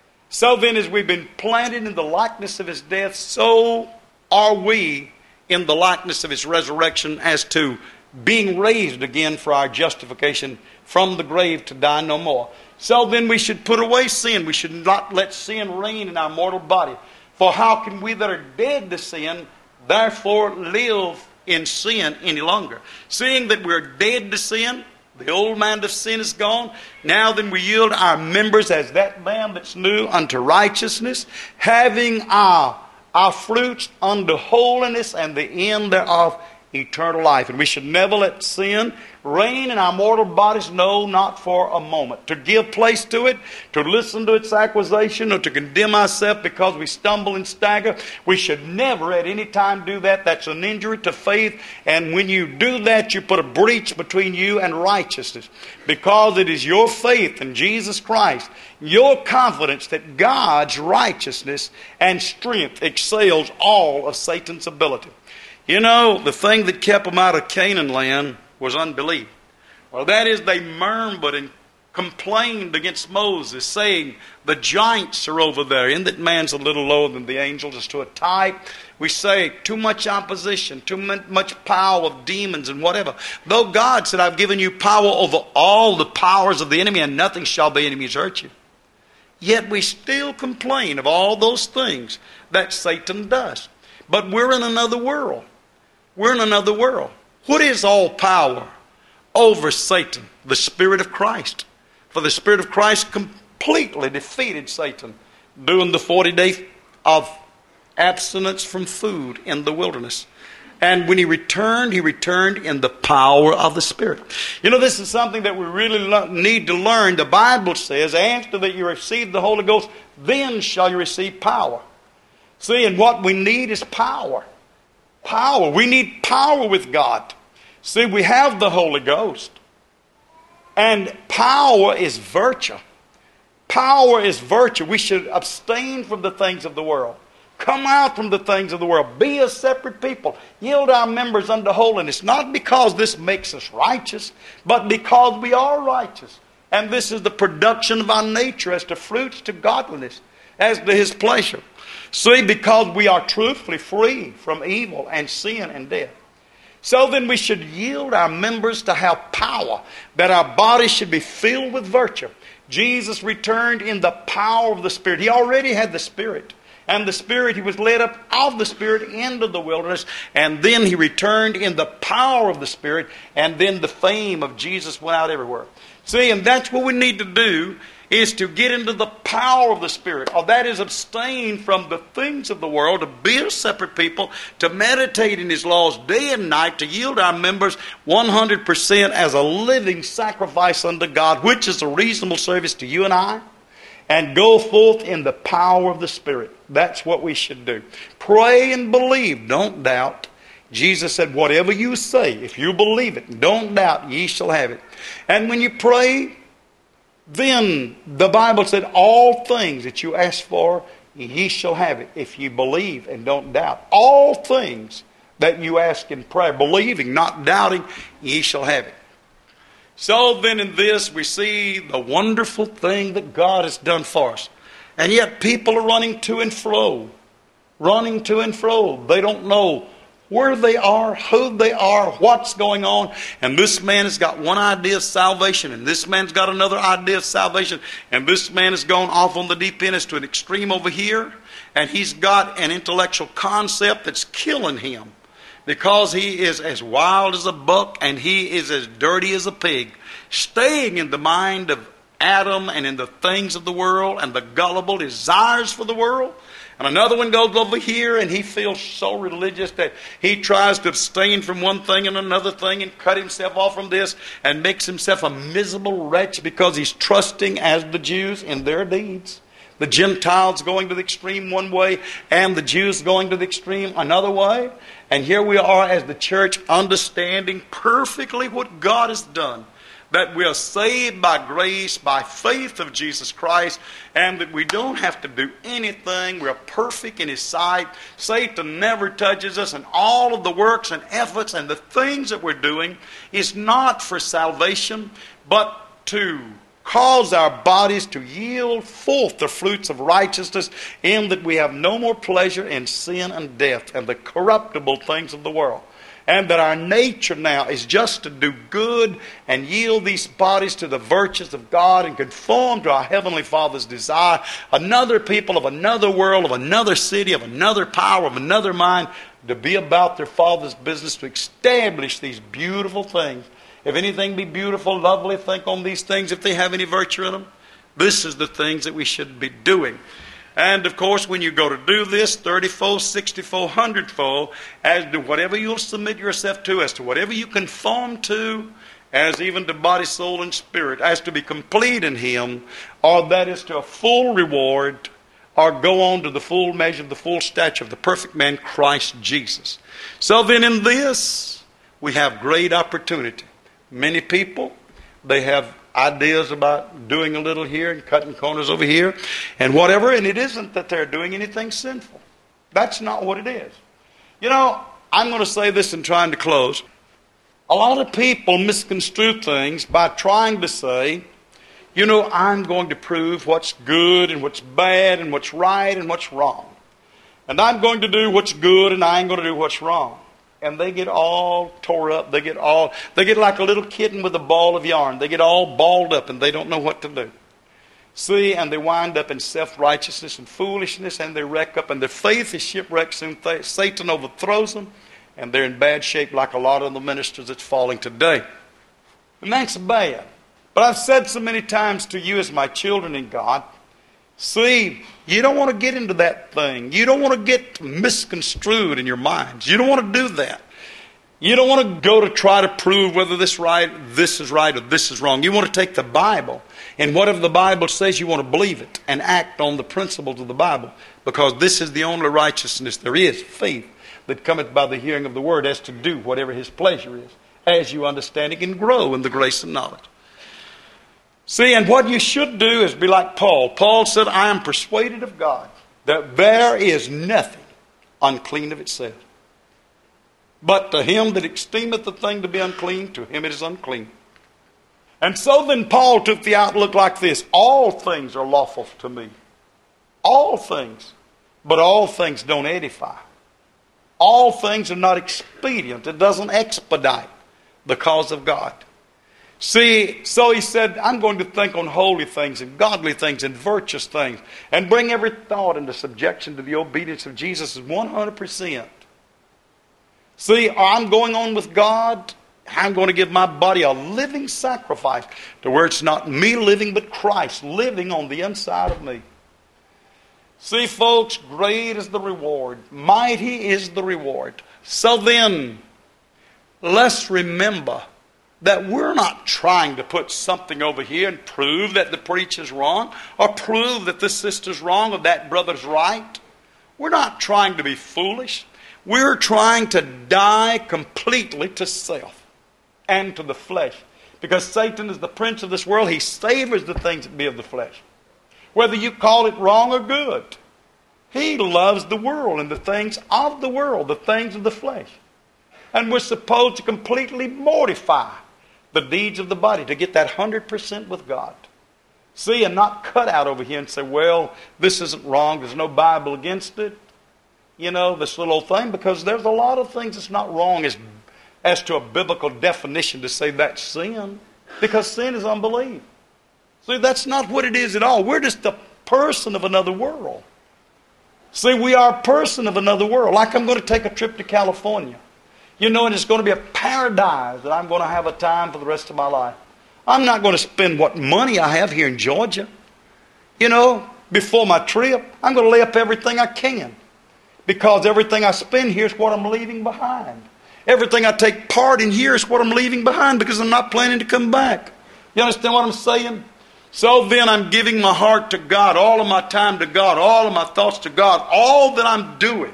So then, as we've been planted in the likeness of His death, so are we in the likeness of His resurrection, as to being raised again for our justification from the grave to die no more. So then we should put away sin. We should not let sin reign in our mortal body. For how can we that are dead to sin therefore live in sin any longer? Seeing that we're dead to sin, the old man of sin is gone. Now then we yield our members as that lamb that's new unto righteousness, having our fruits unto holiness, and the end thereof eternal life. And we should never let sin reign in our mortal bodies, no, not for a moment. To give place to it, to listen to its accusation, or to condemn ourselves because we stumble and stagger. We should never at any time do that. That's an injury to faith. And when you do that, you put a breach between you and righteousness. Because it is your faith in Jesus Christ, your confidence that God's righteousness and strength excels all of Satan's ability. You know, the thing that kept them out of Canaan land was unbelief. Well, that is, they murmured and complained against Moses, saying, the giants are over there, in that man's a little lower than the angels. As to a type, we say, too much opposition, too much power of demons and whatever. Though God said, I've given you power over all the powers of the enemy, and nothing shall by enemies hurt you. Yet we still complain of all those things that Satan does. But we're in another world. We're in another world. What is all power over Satan? The Spirit of Christ. For the Spirit of Christ completely defeated Satan during the 40 days of abstinence from food in the wilderness. And when he returned in the power of the Spirit. You know, this is something that we really need to learn. The Bible says, after that you receive the Holy Ghost, then shall you receive power. See, and what we need is power. Power. We need power with God. See, we have the Holy Ghost. And power is virtue. Power is virtue. We should abstain from the things of the world. Come out from the things of the world. Be a separate people. Yield our members unto holiness. Not because this makes us righteous, but because we are righteous. And this is the production of our nature as to fruits to godliness, as to His pleasure. See, because we are truthfully free from evil and sin and death. So then we should yield our members to have power, that our bodies should be filled with virtue. Jesus returned in the power of the Spirit. He already had the Spirit. And the Spirit, He was led up of the Spirit into the wilderness. And then He returned in the power of the Spirit. And then the fame of Jesus went out everywhere. See, and that's what we need to do, is to get into the power of the Spirit. Or that is abstain from the things of the world, to be a separate people, to meditate in His laws day and night, to yield our members 100% as a living sacrifice unto God, which is a reasonable service to you and I. And go forth in the power of the Spirit. That's what we should do. Pray and believe. Don't doubt. Jesus said, whatever you say, if you believe it, don't doubt, ye shall have it. And when you pray, then the Bible said, all things that you ask for, ye shall have it, if you believe and don't doubt. All things that you ask in prayer, believing, not doubting, ye shall have it. So then in this we see the wonderful thing that God has done for us. And yet people are running to and fro. Running to and fro. They don't know where they are, who they are, what's going on. And this man has got one idea of salvation, and this man's got another idea of salvation, and this man has gone off on the deep end as to an extreme over here, and he's got an intellectual concept that's killing him. Because he is as wild as a buck and he is as dirty as a pig. Staying in the mind of Adam and in the things of the world and the gullible desires for the world. And another one goes over here and he feels so religious that he tries to abstain from one thing and another thing and cut himself off from this and makes himself a miserable wretch because he's trusting as the Jews in their deeds. The Gentiles going to the extreme one way and the Jews going to the extreme another way. And here we are as the church understanding perfectly what God has done. That we are saved by grace, by faith of Jesus Christ, and that we don't have to do anything. We are perfect in His sight. Satan never touches us, and all of the works and efforts and the things that we're doing is not for salvation, but to cause our bodies to yield forth the fruits of righteousness, in that we have no more pleasure in sin and death and the corruptible things of the world. And that our nature now is just to do good and yield these bodies to the virtues of God and conform to our Heavenly Father's desire. Another people of another world, of another city, of another power, of another mind, to be about their Father's business, to establish these beautiful things. If anything be beautiful, lovely, think on these things if they have any virtue in them. This is the things that we should be doing. And of course, when you go to do this, 30-fold, 60-fold, 100-fold, as to whatever you'll submit yourself to, as to whatever you conform to, as even to body, soul, and spirit, as to be complete in Him, or that is to a full reward, or go on to the full measure, the full stature of the perfect man, Christ Jesus. So then in this, we have great opportunity. Many people, they have ideas about doing a little here and cutting corners over here and whatever, and it isn't that they're doing anything sinful. That's not what it is. You know, I'm going to say this in trying to close. A lot of people misconstrue things by trying to say, you know, I'm going to prove what's good and what's bad and what's right and what's wrong. And I'm going to do what's good and I ain't going to do what's wrong. And they get all tore up. They get like a little kitten with a ball of yarn. They get all balled up and they don't know what to do. See, and they wind up in self-righteousness and foolishness, and they wreck up, and their faith is shipwrecked soon. Satan overthrows them, and they're in bad shape like a lot of the ministers that's falling today. And that's bad. But I've said so many times to you as my children in God, see, you don't want to get into that thing. You don't want to get misconstrued in your minds. You don't want to do that. You don't want to go to try to prove whether this is right or this is wrong. You want to take the Bible, and whatever the Bible says, you want to believe it and act on the principles of the Bible, because this is the only righteousness there is, faith, that cometh by the hearing of the word, as to do whatever his pleasure is, as you understand it and grow in the grace and knowledge. See, and what you should do is be like Paul. Paul said, I am persuaded of God that there is nothing unclean of itself. But to him that esteemeth the thing to be unclean, to him it is unclean. And so then Paul took the outlook like this: all things are lawful to me. All things. But all things don't edify. All things are not expedient. It doesn't expedite the cause of God. See, so he said, I'm going to think on holy things and godly things and virtuous things, and bring every thought into subjection to the obedience of Jesus 100%. See, I'm going on with God. I'm going to give my body a living sacrifice, to where it's not me living, but Christ living on the inside of me. See, folks, great is the reward. Mighty is the reward. So then, let's remember that we're not trying to put something over here and prove that the preacher's wrong, or prove that this sister's wrong or that brother's right. We're not trying to be foolish. We're trying to die completely to self and to the flesh. Because Satan is the prince of this world. He savors the things that be of the flesh, whether you call it wrong or good. He loves the world and the things of the world, the things of the flesh. And we're supposed to completely mortify the deeds of the body to get that 100% with God. See, and not cut out over here and say, well, this isn't wrong, there's no Bible against it. You know, this little old thing, because there's a lot of things that's not wrong as to a biblical definition to say that's sin. Because sin is unbelief. See, that's not what it is at all. We're just a person of another world. See, we are a person of another world. Like I'm going to take a trip to California. You know, and it's going to be a paradise that I'm going to have a time for the rest of my life. I'm not going to spend what money I have here in Georgia. You know, before my trip, I'm going to lay up everything I can. Because everything I spend here is what I'm leaving behind. Everything I take part in here is what I'm leaving behind, because I'm not planning to come back. You understand what I'm saying? So then I'm giving my heart to God, all of my time to God, all of my thoughts to God, all that I'm doing.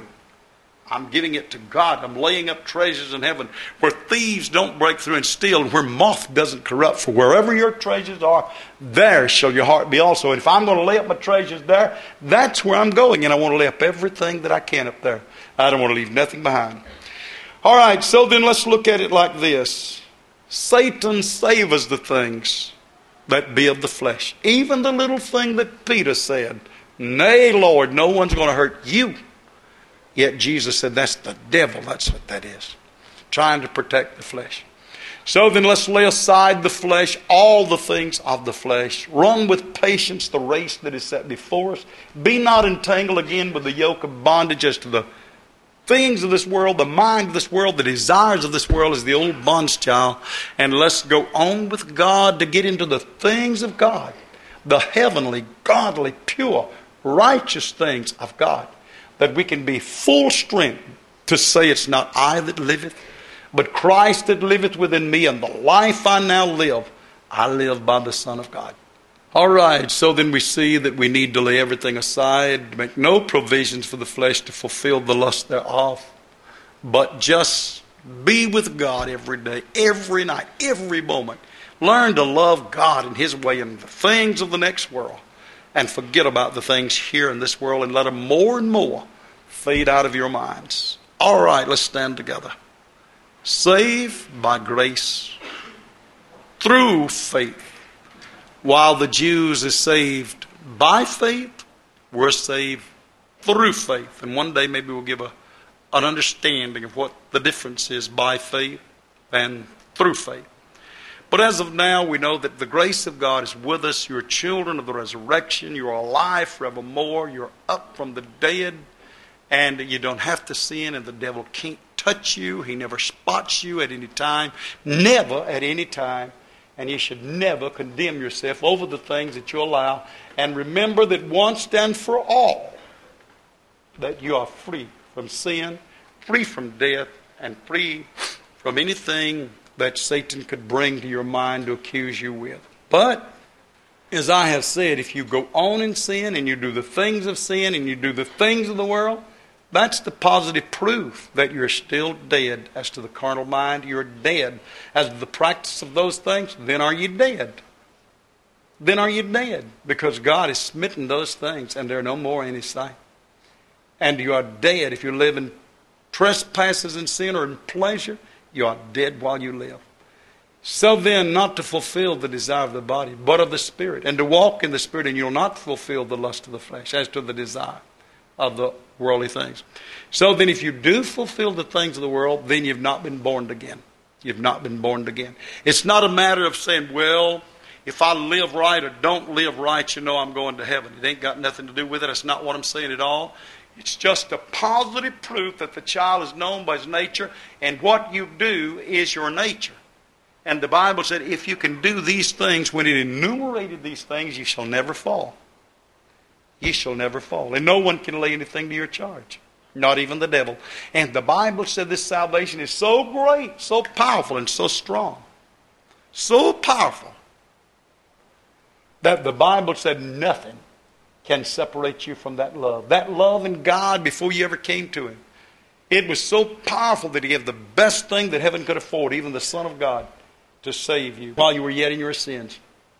I'm giving it to God. I'm laying up treasures in heaven where thieves don't break through and steal, and where moth doesn't corrupt. For wherever your treasures are, there shall your heart be also. And if I'm going to lay up my treasures there, that's where I'm going. And I want to lay up everything that I can up there. I don't want to leave nothing behind. All right, so then let's look at it like this. Satan savors the things that be of the flesh. Even the little thing that Peter said, nay, Lord, no one's going to hurt you. Yet Jesus said, that's the devil. That's what that is. Trying to protect the flesh. So then let's lay aside the flesh, all the things of the flesh. Run with patience the race that is set before us. Be not entangled again with the yoke of bondage as to the things of this world, the mind of this world, the desires of this world, as the old bond's child. And let's go on with God to get into the things of God. The heavenly, godly, pure, righteous things of God. That we can be full strength to say it's not I that liveth, but Christ that liveth within me, and the life I now live, I live by the Son of God. All right, so then we see that we need to lay everything aside, make no provisions for the flesh to fulfill the lust thereof, but just be with God every day, every night, every moment. Learn to love God and His way and the things of the next world. And forget about the things here in this world, and let them more and more fade out of your minds. All right, let's stand together. Saved by grace through faith. While the Jews is saved by faith, we're saved through faith. And one day maybe we'll give an understanding of what the difference is by faith and through faith. But as of now, we know that the grace of God is with us. You're children of the resurrection. You're alive forevermore. You're up from the dead. And you don't have to sin, and the devil can't touch you. He never spots you at any time. Never at any time. And you should never condemn yourself over the things that you allow. And remember that once and for all, that you are free from sin, free from death, and free from anything that Satan could bring to your mind to accuse you with. But, as I have said, if you go on in sin and you do the things of sin and you do the things of the world, that's the positive proof that you're still dead. As to the carnal mind, you're dead. As to the practice of those things, then are you dead? Then are you dead? Because God has smitten those things and they're no more in His sight. And you are dead. If you live in trespasses and sin or in pleasure, you are dead while you live. So then, not to fulfill the desire of the body, but of the Spirit, and to walk in the Spirit, and you'll not fulfill the lust of the flesh, as to the desire of the worldly things. So then, if you do fulfill the things of the world, then you've not been born again. You've not been born again. It's not a matter of saying, well, if I live right or don't live right, you know I'm going to heaven. It ain't got nothing to do with it. That's not what I'm saying at all. It's just a positive proof that the child is known by his nature, and what you do is your nature. And the Bible said, if you can do these things, when it enumerated these things, you shall never fall. You shall never fall. And no one can lay anything to your charge. Not even the devil. And the Bible said this salvation is so great, so powerful, and so strong. So powerful that the Bible said nothing can separate you from that love. That love in God before you ever came to Him. It was so powerful that He gave the best thing that heaven could afford, even the Son of God, to save you while you were yet in your sins.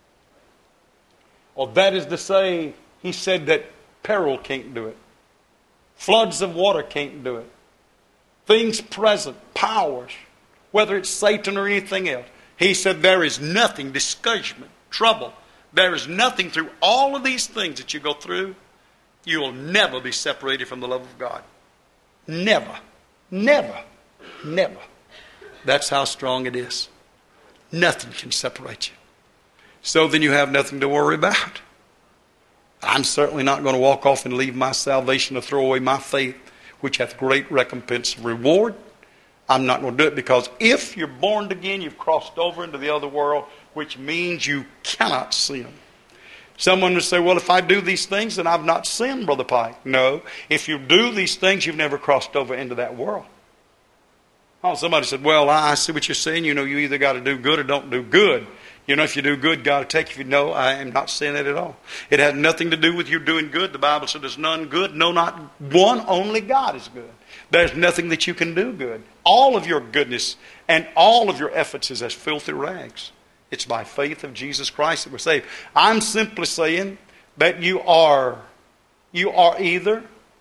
Well, that is to say, He said that peril can't do it. Floods of water can't do it. Things present, powers, whether it's Satan or anything else. He said there is nothing, discouragement, trouble. There is nothing through all of these things that you go through. You will never be separated from the love of God. Never. Never. Never. That's how strong it is. Nothing can separate you. So then you have nothing to worry about. I'm certainly not going to walk off and leave my salvation to throw away my faith, which hath great recompense and reward. I'm not going to do it, because if you're born again, you've crossed over into the other world, which means you cannot sin. Someone would say, well, if I do these things, then I've not sinned, Brother Pike. No. If you do these things, you've never crossed over into that world. Oh, somebody said, well, I see what you're saying. You know, you either got to do good or don't do good. You know, if you do good, God will take you. If you know, I am not saying that at all. It has nothing to do with you doing good. The Bible said there's none good. No, not one. Only God is good. There's nothing that you can do good. All of your goodness and all of your efforts is as filthy rags. It's by faith of Jesus Christ that we're saved. I'm simply saying that you are either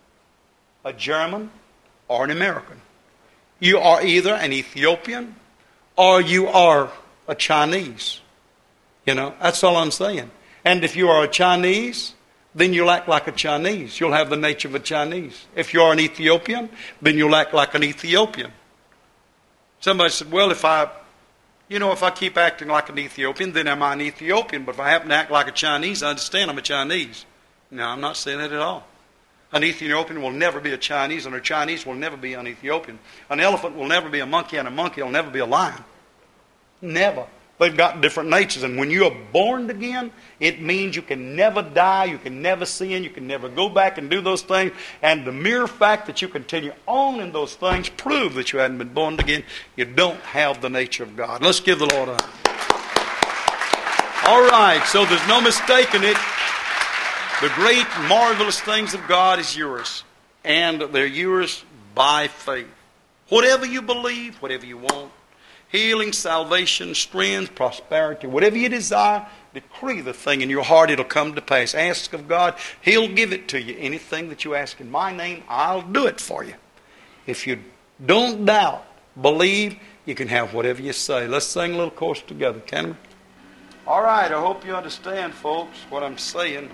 a German or an American. You are either an Ethiopian or you are a Chinese. You know, that's all I'm saying. And if you are a Chinese, then you'll act like a Chinese. You'll have the nature of a Chinese. If you are an Ethiopian, then you'll act like an Ethiopian. Somebody said, well, if I keep acting like an Ethiopian, then am I an Ethiopian? But if I happen to act like a Chinese, I understand I'm a Chinese. No, I'm not saying that at all. An Ethiopian will never be a Chinese, and a Chinese will never be an Ethiopian. An elephant will never be a monkey, and a monkey will never be a lion. Never. They've got different natures. And when you are born again, it means you can never die, you can never sin, you can never go back and do those things. And the mere fact that you continue on in those things prove that you hadn't been born again. You don't have the nature of God. Let's give the Lord a... All right, so there's no mistaking it. The great, marvelous things of God is yours. And they're yours by faith. Whatever you believe, whatever you want, healing, salvation, strength, prosperity, whatever you desire, decree the thing in your heart, it'll come to pass. Ask of God, He'll give it to you. Anything that you ask in my name, I'll do it for you. If you don't doubt, believe, you can have whatever you say. Let's sing a little chorus together, can we? All right, I hope you understand, folks, what I'm saying.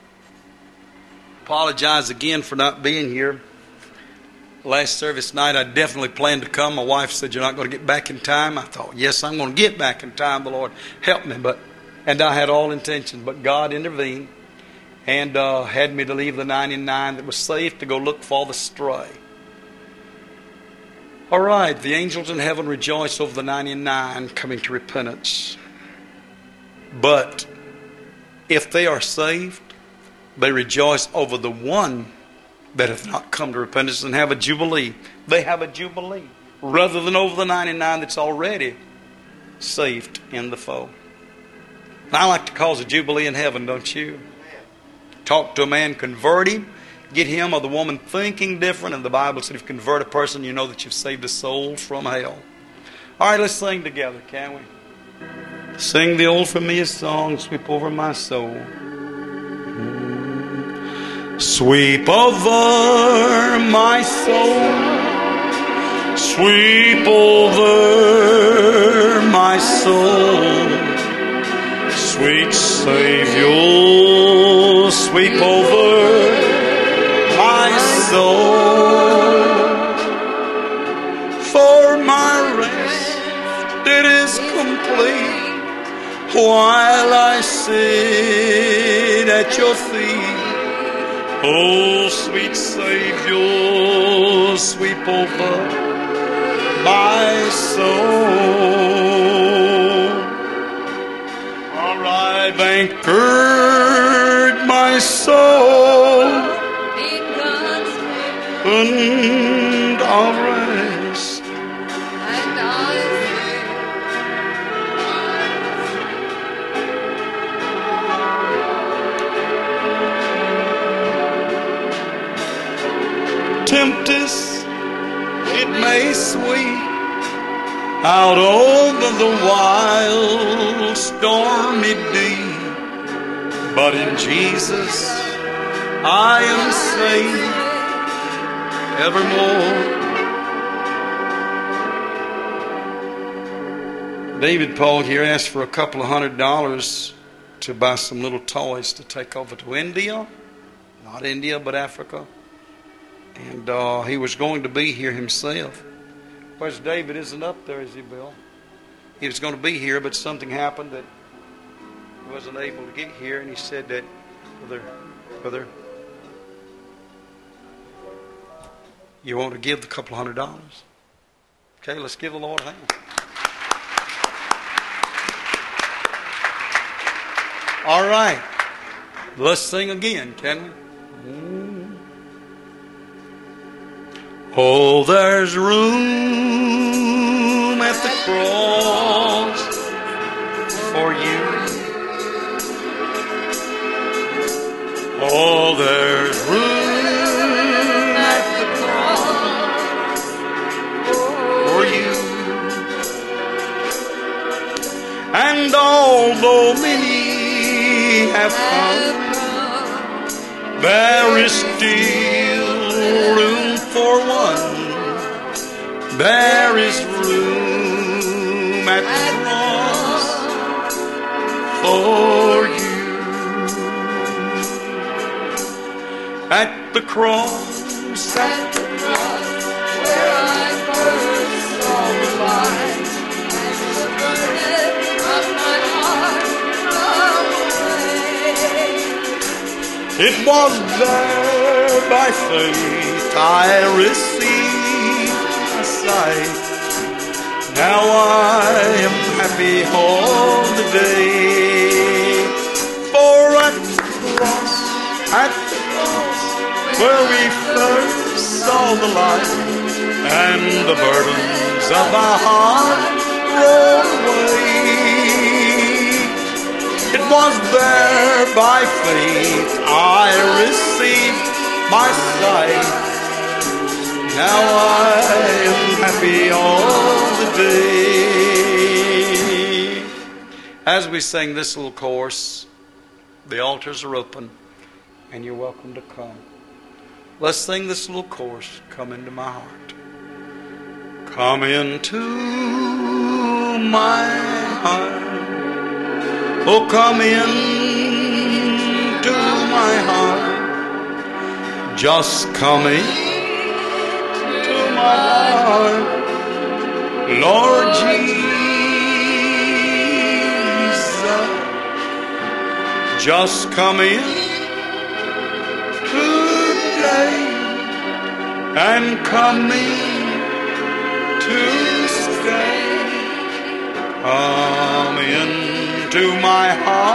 Apologize again for not being here. Last service night, I definitely planned to come. My wife said, you're not going to get back in time. I thought, yes, I'm going to get back in time. The Lord help me. And I had all intentions, but God intervened and had me to leave the 99 that was safe to go look for the stray. All right, the angels in heaven rejoice over the 99 coming to repentance. But if they are saved, they rejoice over the one that have not come to repentance and have a jubilee. They have a jubilee. rather than over the 99 that's already saved in the fold. And I like to cause a jubilee in heaven, don't you? Talk to a man, convert him, get him or the woman thinking different. And the Bible said if you convert a person, you know that you've saved a soul from hell. All right, let's sing together, can we? Sing the old familiar song, Sweep Over My Soul. Sweep over my soul, sweep over my soul, sweet Savior, sweep over my soul. For my rest it is complete while I sit at your feet. Oh, sweet Savior, sweep over my soul. For I've anchored my soul and I'll rest. Tempest, it may sweep out over the wild stormy deep, but in Jesus I am safe evermore. David Paul here asked for a couple of $100 to buy some little toys to take over to India, not India but Africa. And he was going to be here himself. Whereas David isn't up there, is he, Bill? He was going to be here, but something happened that he wasn't able to get here. And he said that, Brother, you want to give the couple $100? Okay, let's give the Lord a hand. All right. Let's sing again, can we? Oh, there's room at the cross for you. Oh, there's room at the cross for you. And although many have come, there is still room for one. There is room at the cross for you. At the cross,
where I first saw the light, and the burden of my heart rolled away.
It was there by faith I received a sight. Now I am happy all the day. For at the cross, where we first saw the light, and the burdens of our heart rolled away. It was there by faith I received my sight. Now I am happy all the day. As we sing this little chorus, the altars are open and you're welcome to come. Let's sing this little chorus, Come Into My Heart. Come into my heart. Oh, come into my heart. Just come in. Lord Jesus, just come in today and come in to stay. Come into my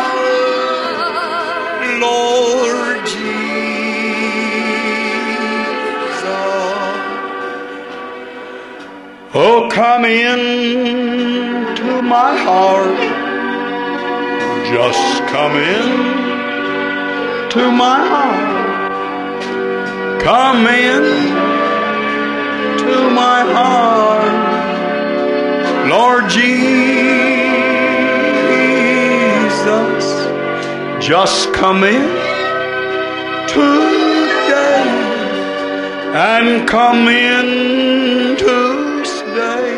heart, Lord Jesus. Oh, come in to my heart. Just come in to my heart. Come in to my heart. Lord Jesus, just come in today and come in to stay.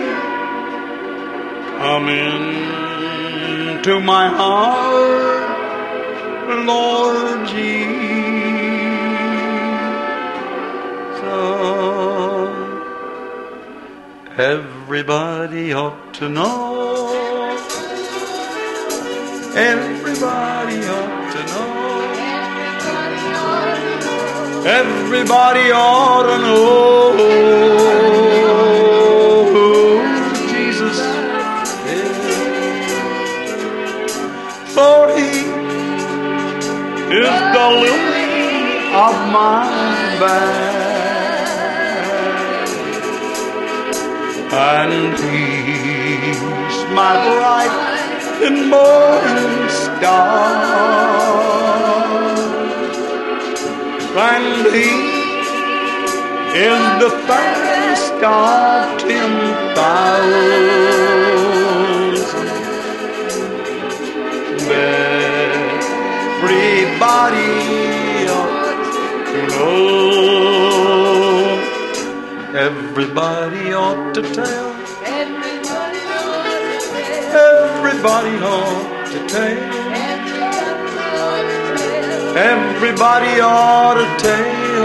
Come in to my heart, Lord Jesus. Everybody ought to know. Everybody ought to know. Everybody ought to know who Jesus is. For He is the lily of my valley, and He's my bright and morning star, and He is the fairest of 10,000. Everybody ought to know. Everybody ought to tell. Everybody ought to tell. Everybody ought to tell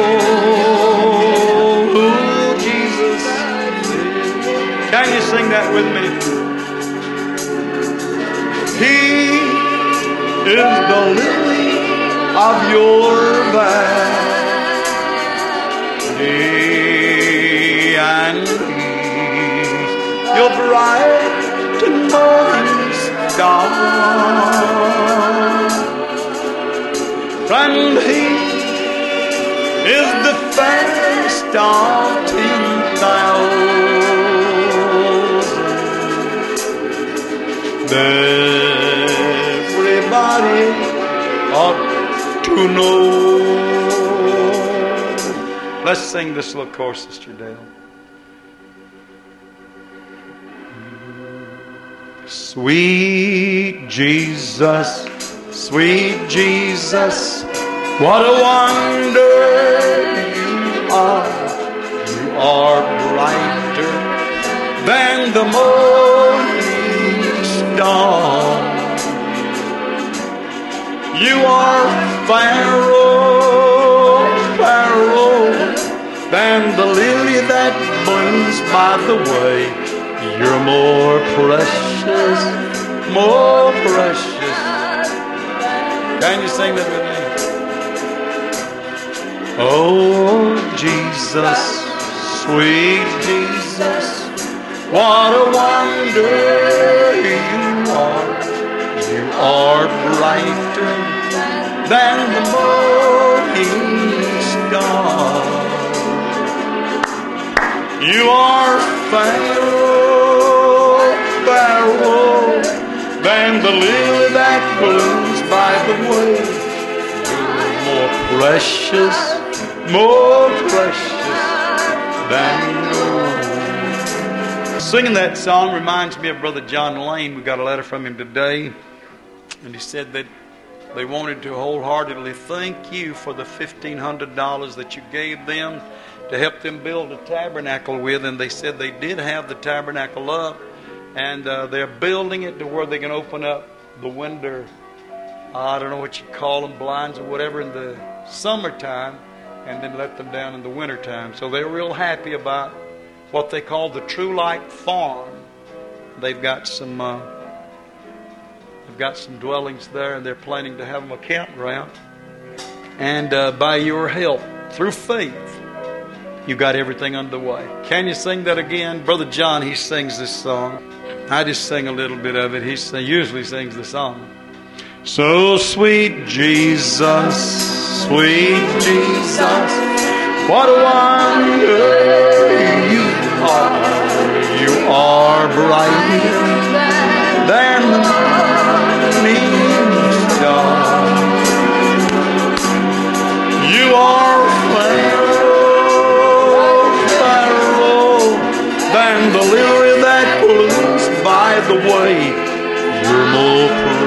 who Jesus is. Can you sing that with me? He is the lily of your valley, and He's your bright and morning star, and He is the fairest of 10,000. Everybody ought to know. Let's sing this little chorus, Sister Dale. Sweet Jesus, sweet Jesus, what a wonder you are. You are brighter than the morning star. You are fairer, fairer than the lily that blooms by the way. You're more precious, more precious. Can you sing that with me? Oh, Jesus, sweet Jesus, what a wonder you are. You are brighter than the morning star. You are fairer, fairer than the lily that blooms by the way. You're more precious, more precious than gold. Singing that song reminds me of Brother John Lane. We got a letter from him today, and he said that they wanted to wholeheartedly thank you for the $1,500 that you gave them to help them build a tabernacle with, and they said they did have the tabernacle up, and they're building it to where they can open up the window, I don't know what you call them, blinds or whatever, in the summertime, and then let them down in the wintertime. So they're real happy about what they call the True Light Farm. They've got some dwellings there, and they're planning to have them a campground. And by your help, through faith, you got everything underway. Can you sing that again? Brother John, he sings this song. I just sing a little bit of it. He usually sings the song. So sweet Jesus, sweet Jesus, what a wonder you are. You brighter than the morning star. You are fairer than the lily that blooms by the way. You're more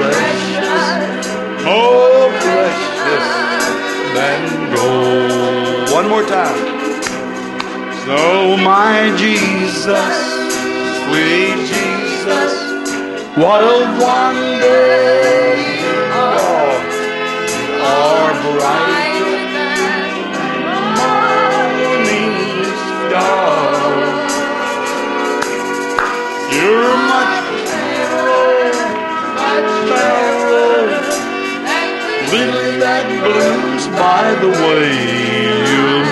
precious than gold. One more time. So my Jesus, sweet Jesus, what a wonder you are brighter than morning star. You're much fairer, lily that blooms by the way. You're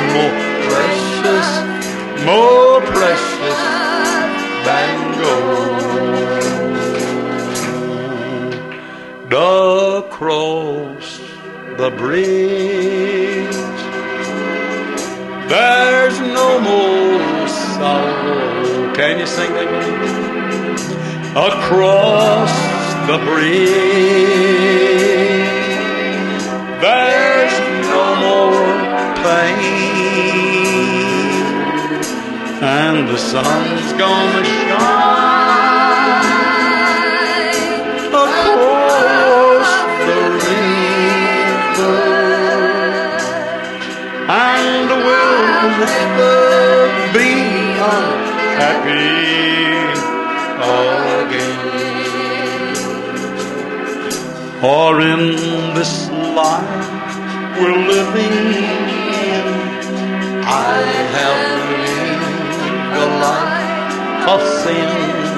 more precious than gold. Across the bridge, there's no more sorrow. Can you sing that with me? Across the bridge, there's no more pain, and the sun's gonna shine across the river, and we'll never be unhappy again. For in this life we're living in, I have lived a life of sin.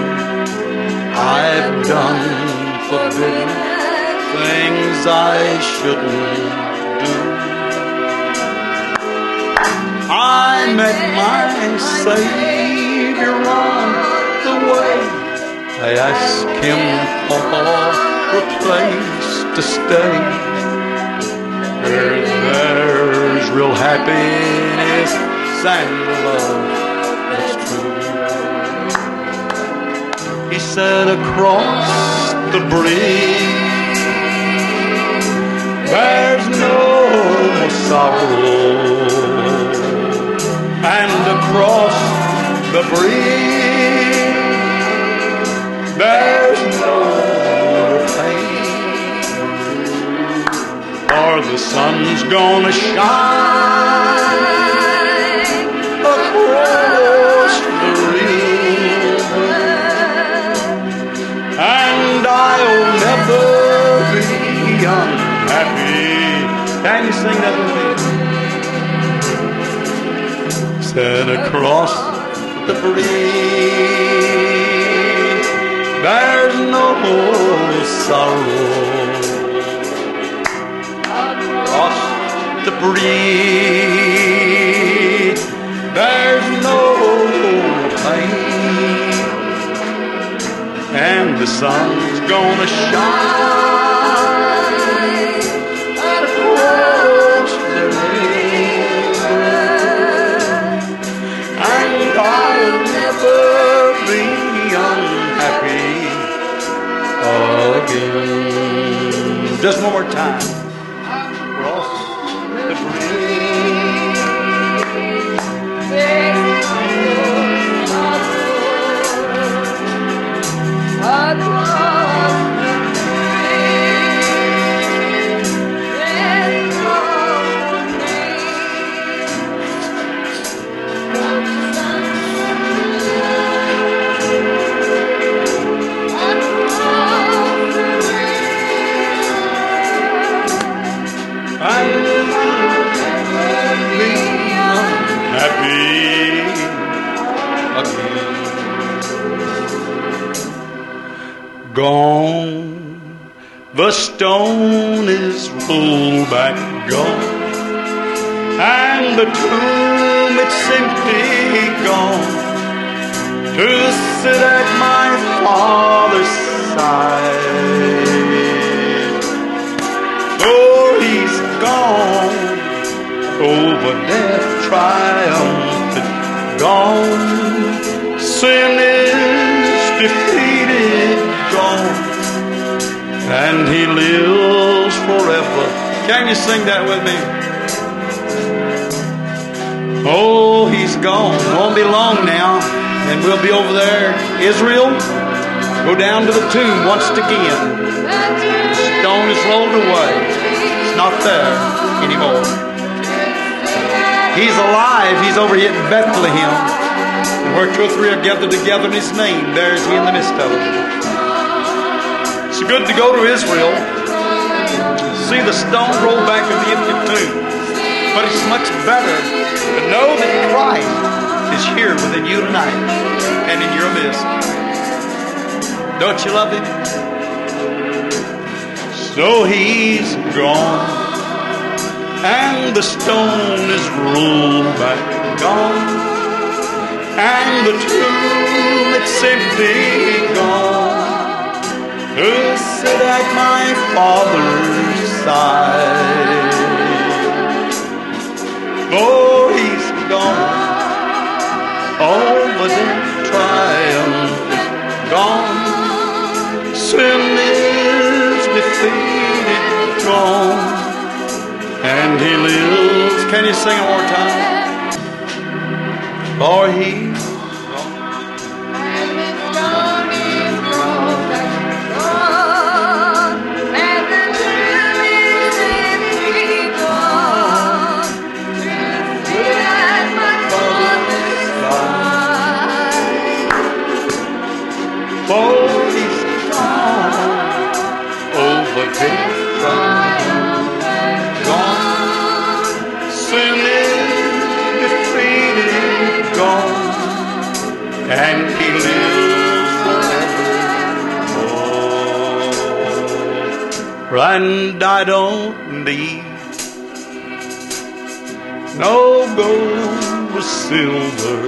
I've done forbidden things I shouldn't do. I met my Savior on the way. I asked Him for a place to stay, where there's real happiness and love that's true. He said, across the bridge, there's no more sorrow, and across the bridge, there's no pain, for the sun's gonna shine across the river, and I'll never be unhappy. Can you sing that with me? Said across the bridge, there's no more sorrow. Across the bridge, there's no more pain, and the sun's gonna shine across the river, and I'll never be unhappy again. Just one more time. Across the bridge,
there's no sorrow. Across the bridge, there's no pain.
Gone, the stone is rolled back, gone, and the tomb it's empty, gone, to sit at my Father's side. For He's gone, over death triumphant, gone, sin is and He lives forever. Can you sing that with me? Oh, He's gone. Won't be long now, and we'll be over there. Israel, go down to the tomb once again. The stone is rolled away. It's not there anymore. He's alive. He's over here at Bethlehem. And where 2 or 3 are gathered together in His name, there is He in the midst of them. It's good to go to Israel, see the stone rolled back in the empty tomb. But it's much better to know that Christ is here within you tonight and in your midst. Don't you love Him? So He's gone, and the stone is rolled back, gone, and the tomb it's empty, gone. Who sit at my Father's side? Oh, He's gone. All the death triumph is gone. Sin is defeated, gone, and He lives. Can you sing it one more time? For He's and He lives forever. And I don't need no gold or silver,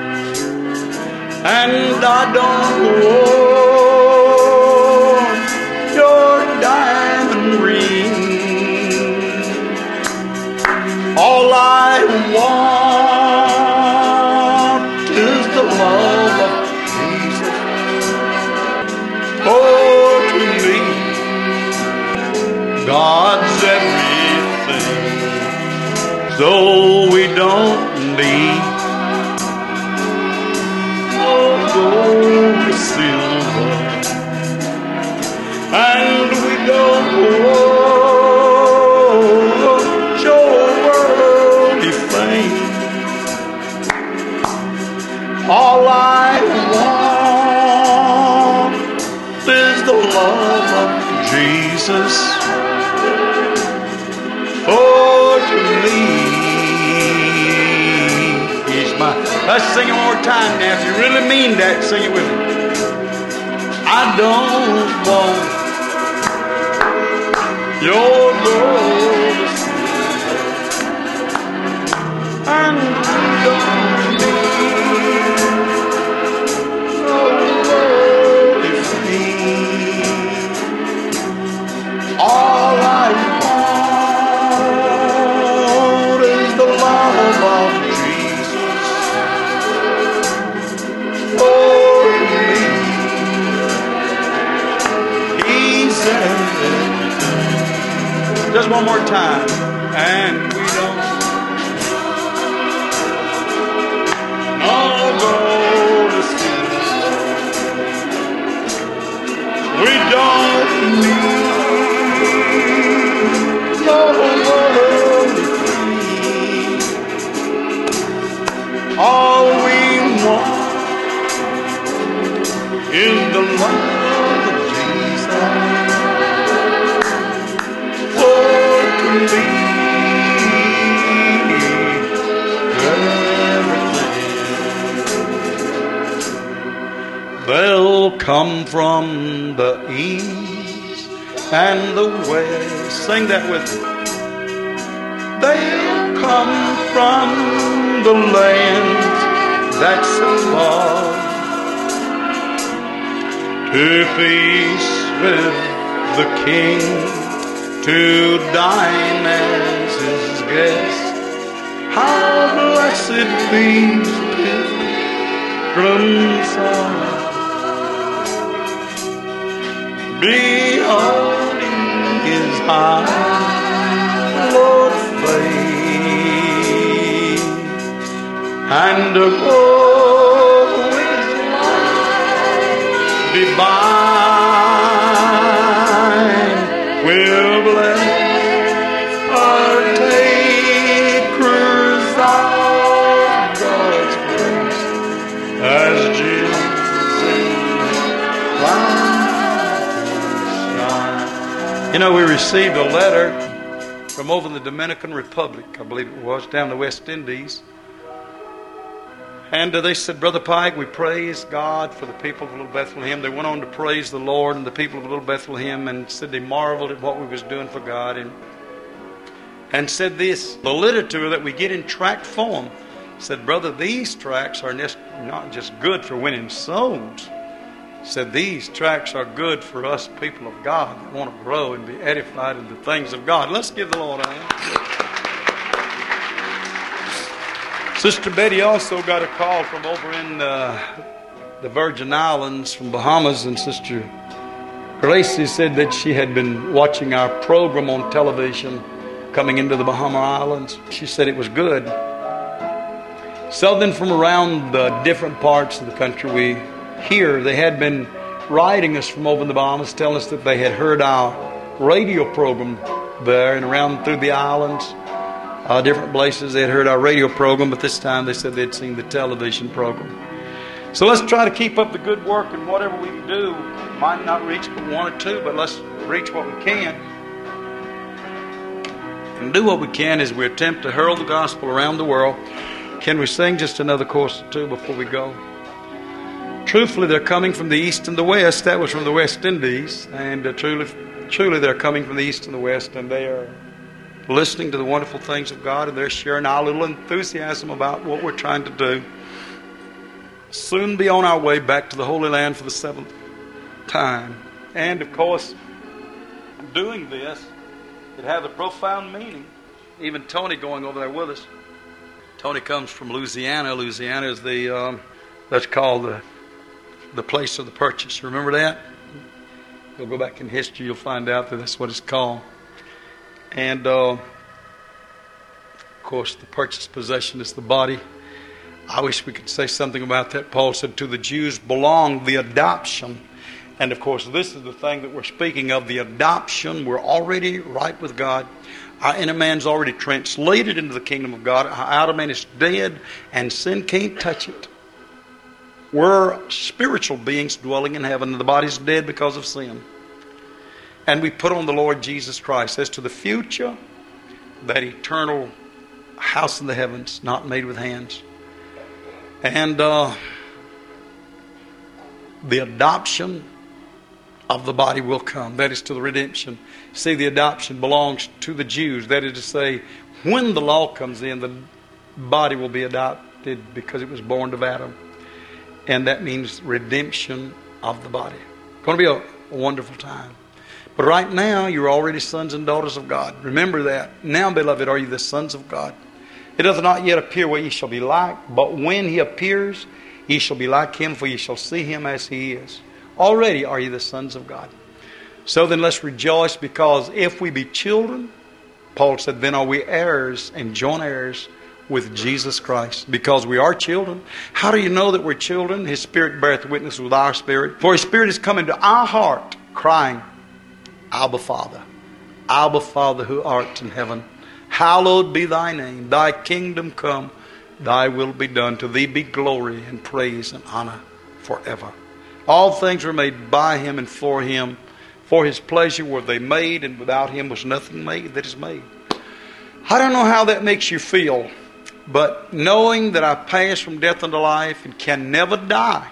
and I don't want your diamond ring. All I want is the love of Jesus. Oh, to me, God's everything. So we don't need no gold or silver, and we don't want your worldly fame. All I want is the love of Jesus. Oh, to me, He's mine. Let's sing it one more time now. If you really mean that, sing it with me. I don't want your gold or silver, and I don't need no worldly fame. All I want is the love of Jesus. For me, He's everything. Just one more time, and we don't no gold or silver. We don't need no worldly fame. All we want is the love of Jesus. For to me, everything. They'll come from the east and the west. Sing that with me. They'll come from the land that's above to feast with the King, to dine as His guest. How blessed these pilgrims are. Behold, hallowed faith, and go with light divine will bless partakers of God's grace as Jesus in light. You know, we received a letter from over in the Dominican Republic, I believe it was, down the West Indies. And they said, Brother Pike, we praise God for the people of Little Bethlehem. They went on to praise the Lord and the people of Little Bethlehem, and said they marveled at what we was doing for God. And said this, the literature that we get in tract form, said, brother, these tracts are not just good for winning souls. Said these tracts are good for us people of God that want to grow and be edified in the things of God. Let's give the Lord a hand. Sister Betty also got a call from over in the Virgin Islands, from Bahamas, and Sister Gracie said that she had been watching our program on television coming into the Bahama Islands. She said it was good. So then from around the different parts of the country we hear, they had been writing us from over in the Bahamas, telling us that they had heard our radio program there and around through the islands. Different places they had heard our radio program, but this time they said they'd seen the television program. So let's try to keep up the good work, and whatever we can do, might not reach but one or two, but let's reach what we can. And do what we can as we attempt to hurl the gospel around the world. Can we sing just another chorus or two before we go? Truthfully, they're coming from the east and the west. That was from the West Indies. And truly they're coming from the east and the west, and they are listening to the wonderful things of God, and they're sharing our little enthusiasm about what we're trying to do. Soon be on our way back to the Holy Land for the 7th time. And of course, doing this, it has a profound meaning. Even Tony going over there with us. Tony comes from Louisiana. Louisiana is that's called the place of the purchase. Remember that? You'll go back in history, you'll find out that that's what it's called. And, of course, the purchased possession is the body. I wish we could say something about that. Paul said, to the Jews belonged the adoption. And, of course, this is the thing that we're speaking of, the adoption. We're already right with God. Our inner man's already translated into the kingdom of God. Our outer man is dead, and sin can't touch it. We're spiritual beings dwelling in heaven, and the body's dead because of sin. And we put on the Lord Jesus Christ. As to the future, that eternal house in the heavens, not made with hands. And the adoption of the body will come. That is to the redemption. See, the adoption belongs to the Jews. That is to say, when the law comes in, the body will be adopted because it was born of Adam. And that means redemption of the body. It's going to be a wonderful time. But right now, you're already sons and daughters of God. Remember that. Now, beloved, are you the sons of God? It does not yet appear what ye shall be like, but when he appears, ye shall be like him, for ye shall see him as he is. Already are ye the sons of God. So then let's rejoice, because if we be children, Paul said, then are we heirs and joint heirs with Jesus Christ, because we are children. How do you know that we're children? His Spirit beareth witness with our spirit. For his Spirit is come into our heart, crying, Abba, Father. Abba, Father, who art in heaven, hallowed be thy name. Thy kingdom come, thy will be done. To thee be glory and praise and honor forever. All things were made by him and for him. For his pleasure were they made, and without him was nothing made that is made. I don't know how that makes you feel, but knowing that I pass from death unto life and can never die,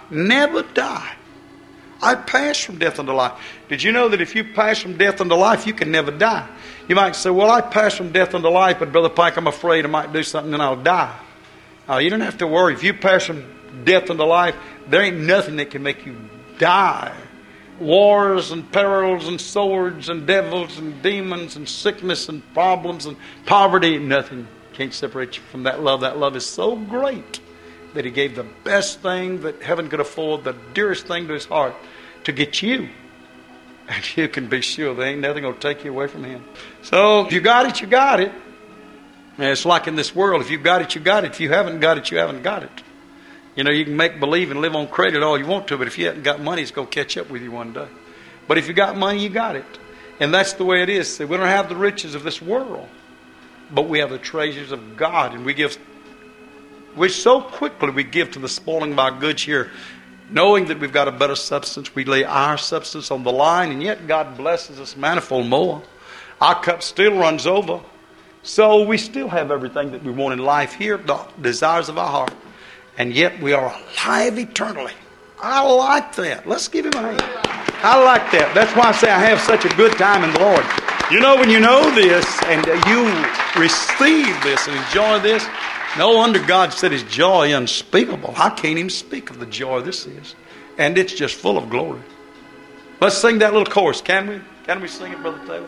I pass from death unto life. Did you know that if you pass from death unto life, you can never die? You might say, well, I pass from death unto life, but Brother Pike, I'm afraid I might do something and I'll die. You don't have to worry. If you pass from death unto life, there ain't nothing that can make you die. Wars and perils and swords and devils and demons and sickness and problems and poverty, nothing can't separate you from that love. That love is so great that he gave the best thing that heaven could afford, the dearest thing to his heart, to get you. And you can be sure there ain't nothing going to take you away from Him. So if you got it, you got it. And it's like in this world, if you got it, you got it. If you haven't got it, you haven't got it. You know, you can make believe and live on credit all you want to, but if you haven't got money, it's going to catch up with you one day. But if you got money, you got it. And that's the way it is. See, we don't have the riches of this world, but we have the treasures of God. And we so quickly we give to the spoiling of our goods here, knowing that we've got a better substance. We lay our substance on the line, and yet God blesses us manifold more. Our cup still runs over. So we still have everything that we want in life here, the desires of our heart. And yet we are alive eternally. I like that. Let's give Him a hand. I like that. That's why I say I have such a good time in the Lord. You know, when you know this and you receive this and enjoy this, no wonder God said His joy unspeakable. I can't even speak of the joy this is. And it's just full of glory. Let's sing that little chorus, can we? Can we sing it, Brother Taylor?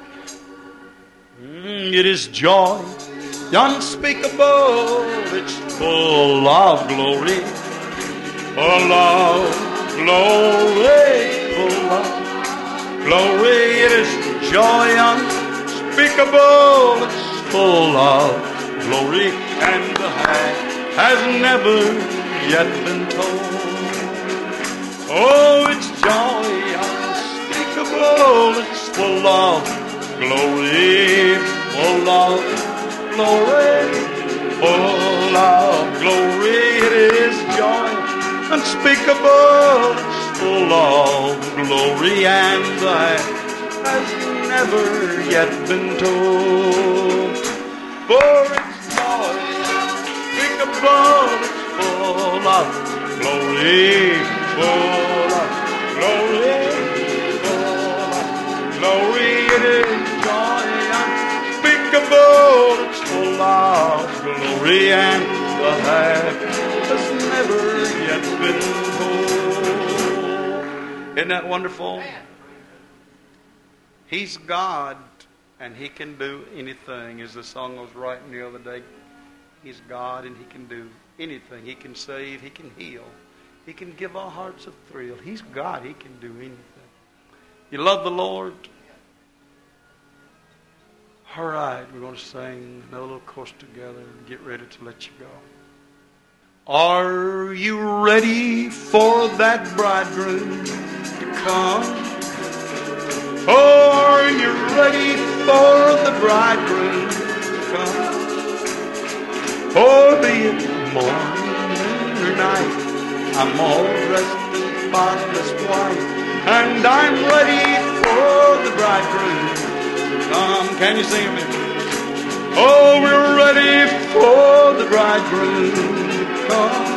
It is joy unspeakable. It's full of glory. Full of glory. Full of glory. It is joy unspeakable. It's full of glory. And the half has never yet been told. Oh, it's joy unspeakable. It's full of glory, full of glory, full of glory. It is joy unspeakable. It's full of glory, and that has never yet been told. For it's joy unspeakable. It's full of glory, full of glory, full of glory. It is joy unspeakable. It's full of glory, and the half has never yet been told. Isn't that wonderful? He's God, and He can do anything. As the song I was writing the other day, He's God, and He can do anything. He can save. He can heal. He can give our hearts a thrill. He's God. He can do anything. You love the Lord? All right, we're going to sing another little chorus together and get ready to let you go. Are you ready for that bridegroom to come? Oh, are you ready for the bridegroom to come? Oh, be it morning or night, I'm all dressed in spotless white, and I'm ready for the bridegroom to come. Can you sing with me? Oh, we're ready for the bridegroom to come.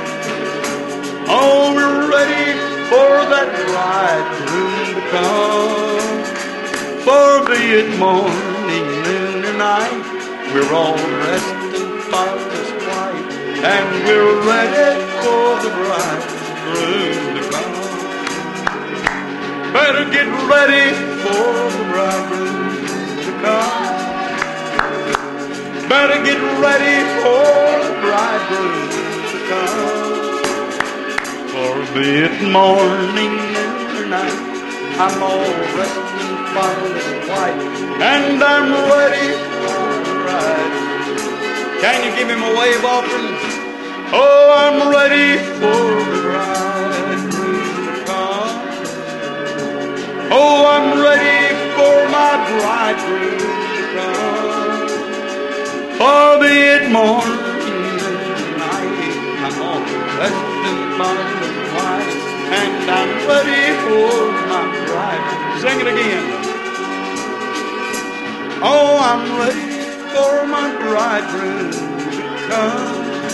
Oh, we're ready for that bridegroom to come. For be it morning, noon, or night, we're all dressed in spotless white, and we're ready for the bridegroom to come. Better get ready for the bridegroom to come. Better get ready for the bridegroom to come. For be it morning or night, I'm all dressed in spotless white, and I'm ready for the bridegroom. Can you give Him a wave offering? Oh, I'm ready for the bridegroom to come. Oh, I'm ready for my bridegroom to come. For be it morning or night, I'm all dressed in spotless white, and I'm ready for my bridegroom. Sing it again. Oh, I'm ready for my bridegroom to come.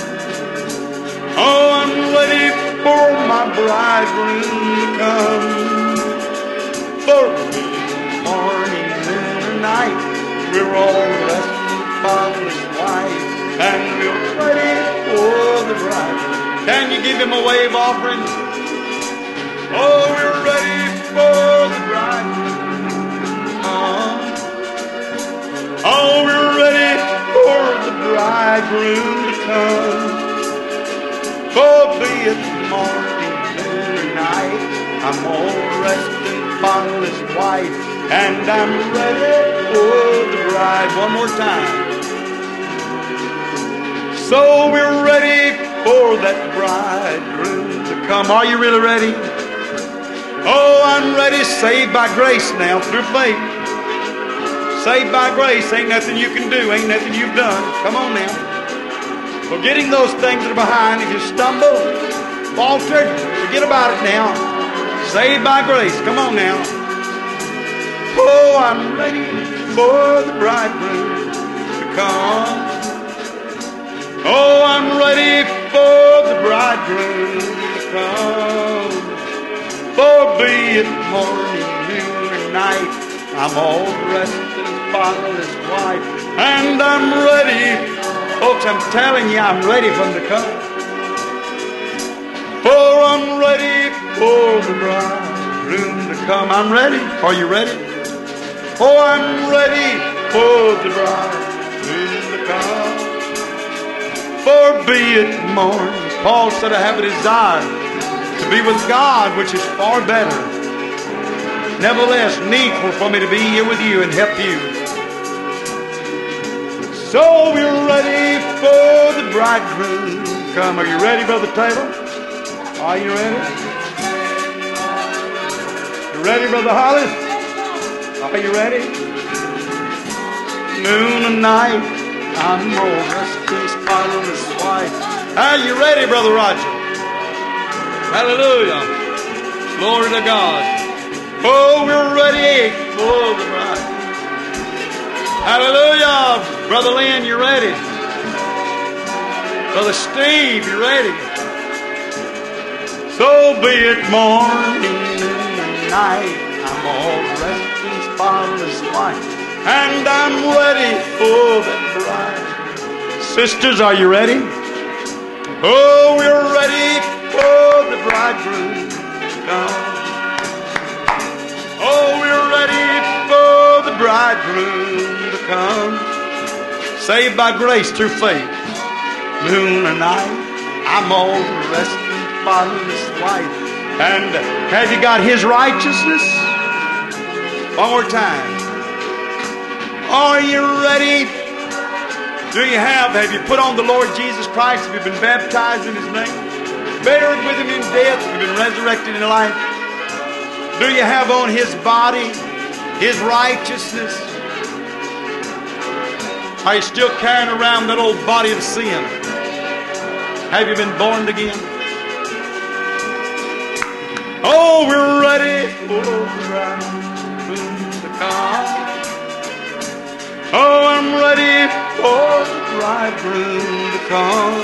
Oh, I'm ready for my bridegroom to come. For the morning and night, we're all dressed in spotless white, and we're ready for the bridegroom. Can you give Him a wave offering? Oh, we're ready for the bridegroom to come. Oh, we're ready for the bridegroom to come. For be it morning, noon, or night, I'm all dressed in spotless white, and I'm ready for the bride. One more time. So we're ready for that bridegroom to come. Are you really ready? Oh, I'm ready, saved by grace now through faith. Saved by grace, ain't nothing you can do, ain't nothing you've done. Come on now. Forgetting those things that are behind. If you stumble, faltered, forget about it now. Saved by grace, come on now. Oh, I'm ready for the bridegroom to come. Oh, I'm ready for the bridegroom to come. For be it morning, noon, or night, I'm all dressed in spotless white, and I'm ready. Folks, I'm telling you, I'm ready for him to come. For I'm ready for the bridegroom to come. I'm ready. Are you ready? Oh, I'm ready for the bridegroom to come. For be it morning. Paul said, I have a desire to be with God, which is far better. Nevertheless, needful for me to be here with you and help you. So we're ready for the bridegroom to come. Are you ready, Brother Taylor? Are you ready? You ready, Brother Hollis? Are you ready? Noon and night, I'm all dressed in spotless white. Are you ready, Brother Roger? Hallelujah. Glory to God. Oh, we're ready for the bride. Hallelujah. Brother Lynn, you ready? Brother Steve, you ready? So be it morning, noon, and night, I'm all dressed in spotless white, and I'm ready for the bride. Sisters, are you ready? Oh, we're ready for the bridegroom to come. Oh, we're ready for the bridegroom to come. Saved by grace through faith. Noon and night, I'm all dressed in spotless white. And have you got his righteousness? One more time. Are you ready? Do you have you put on the Lord Jesus Christ? Have you been baptized in his name? Buried with him in death? Have you been resurrected in life? Do you have on his body, his righteousness? Are you still carrying around that old body of sin? Have you been born again? Oh, we're ready for the bridegroom to come. Oh, I'm ready for the bridegroom to come.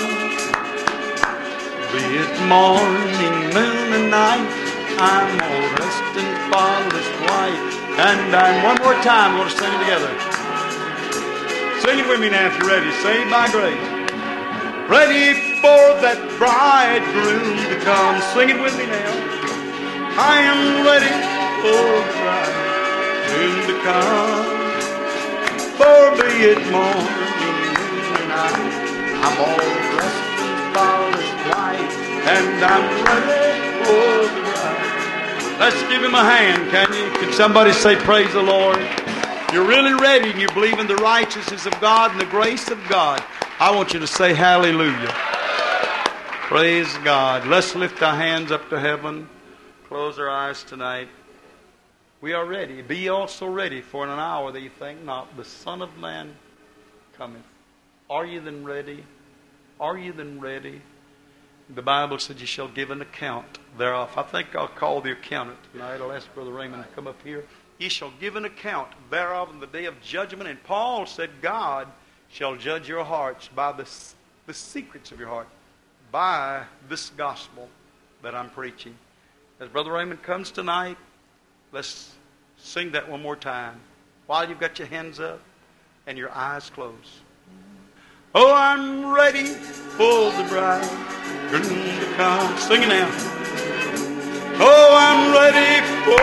Be it morning, noon, and night, I'm all dressed in spotless white. And one more time, we're going to sing it together. Sing it with me now if you're ready. Saved by grace. Ready for that bridegroom to come. Sing it with me now. I am ready for the bridegroom to come. For be it morning, noon, and night, I'm all dressed in spotless white, and I'm ready for the bride. Let's give him a hand, can you? Can somebody say praise the Lord? You're really ready and you believe in the righteousness of God and the grace of God. I want you to say hallelujah. Praise God. Let's lift our hands up to heaven. Close our eyes tonight. We are ready. Be ye also ready, for in an hour that you think not, the Son of Man cometh. Are you then ready? Are you then ready? The Bible said you shall give an account thereof. I think I'll call the accountant tonight. I'll ask Brother Raymond to come up here. Ye shall give an account thereof in the day of judgment. And Paul said God shall judge your hearts by the secrets of your heart, by this gospel that I'm preaching. As Brother Raymond comes tonight, let's sing that one more time while you've got your hands up and your eyes closed. Oh, I'm ready for the bridegroom to come. Sing it now. Oh, I'm ready for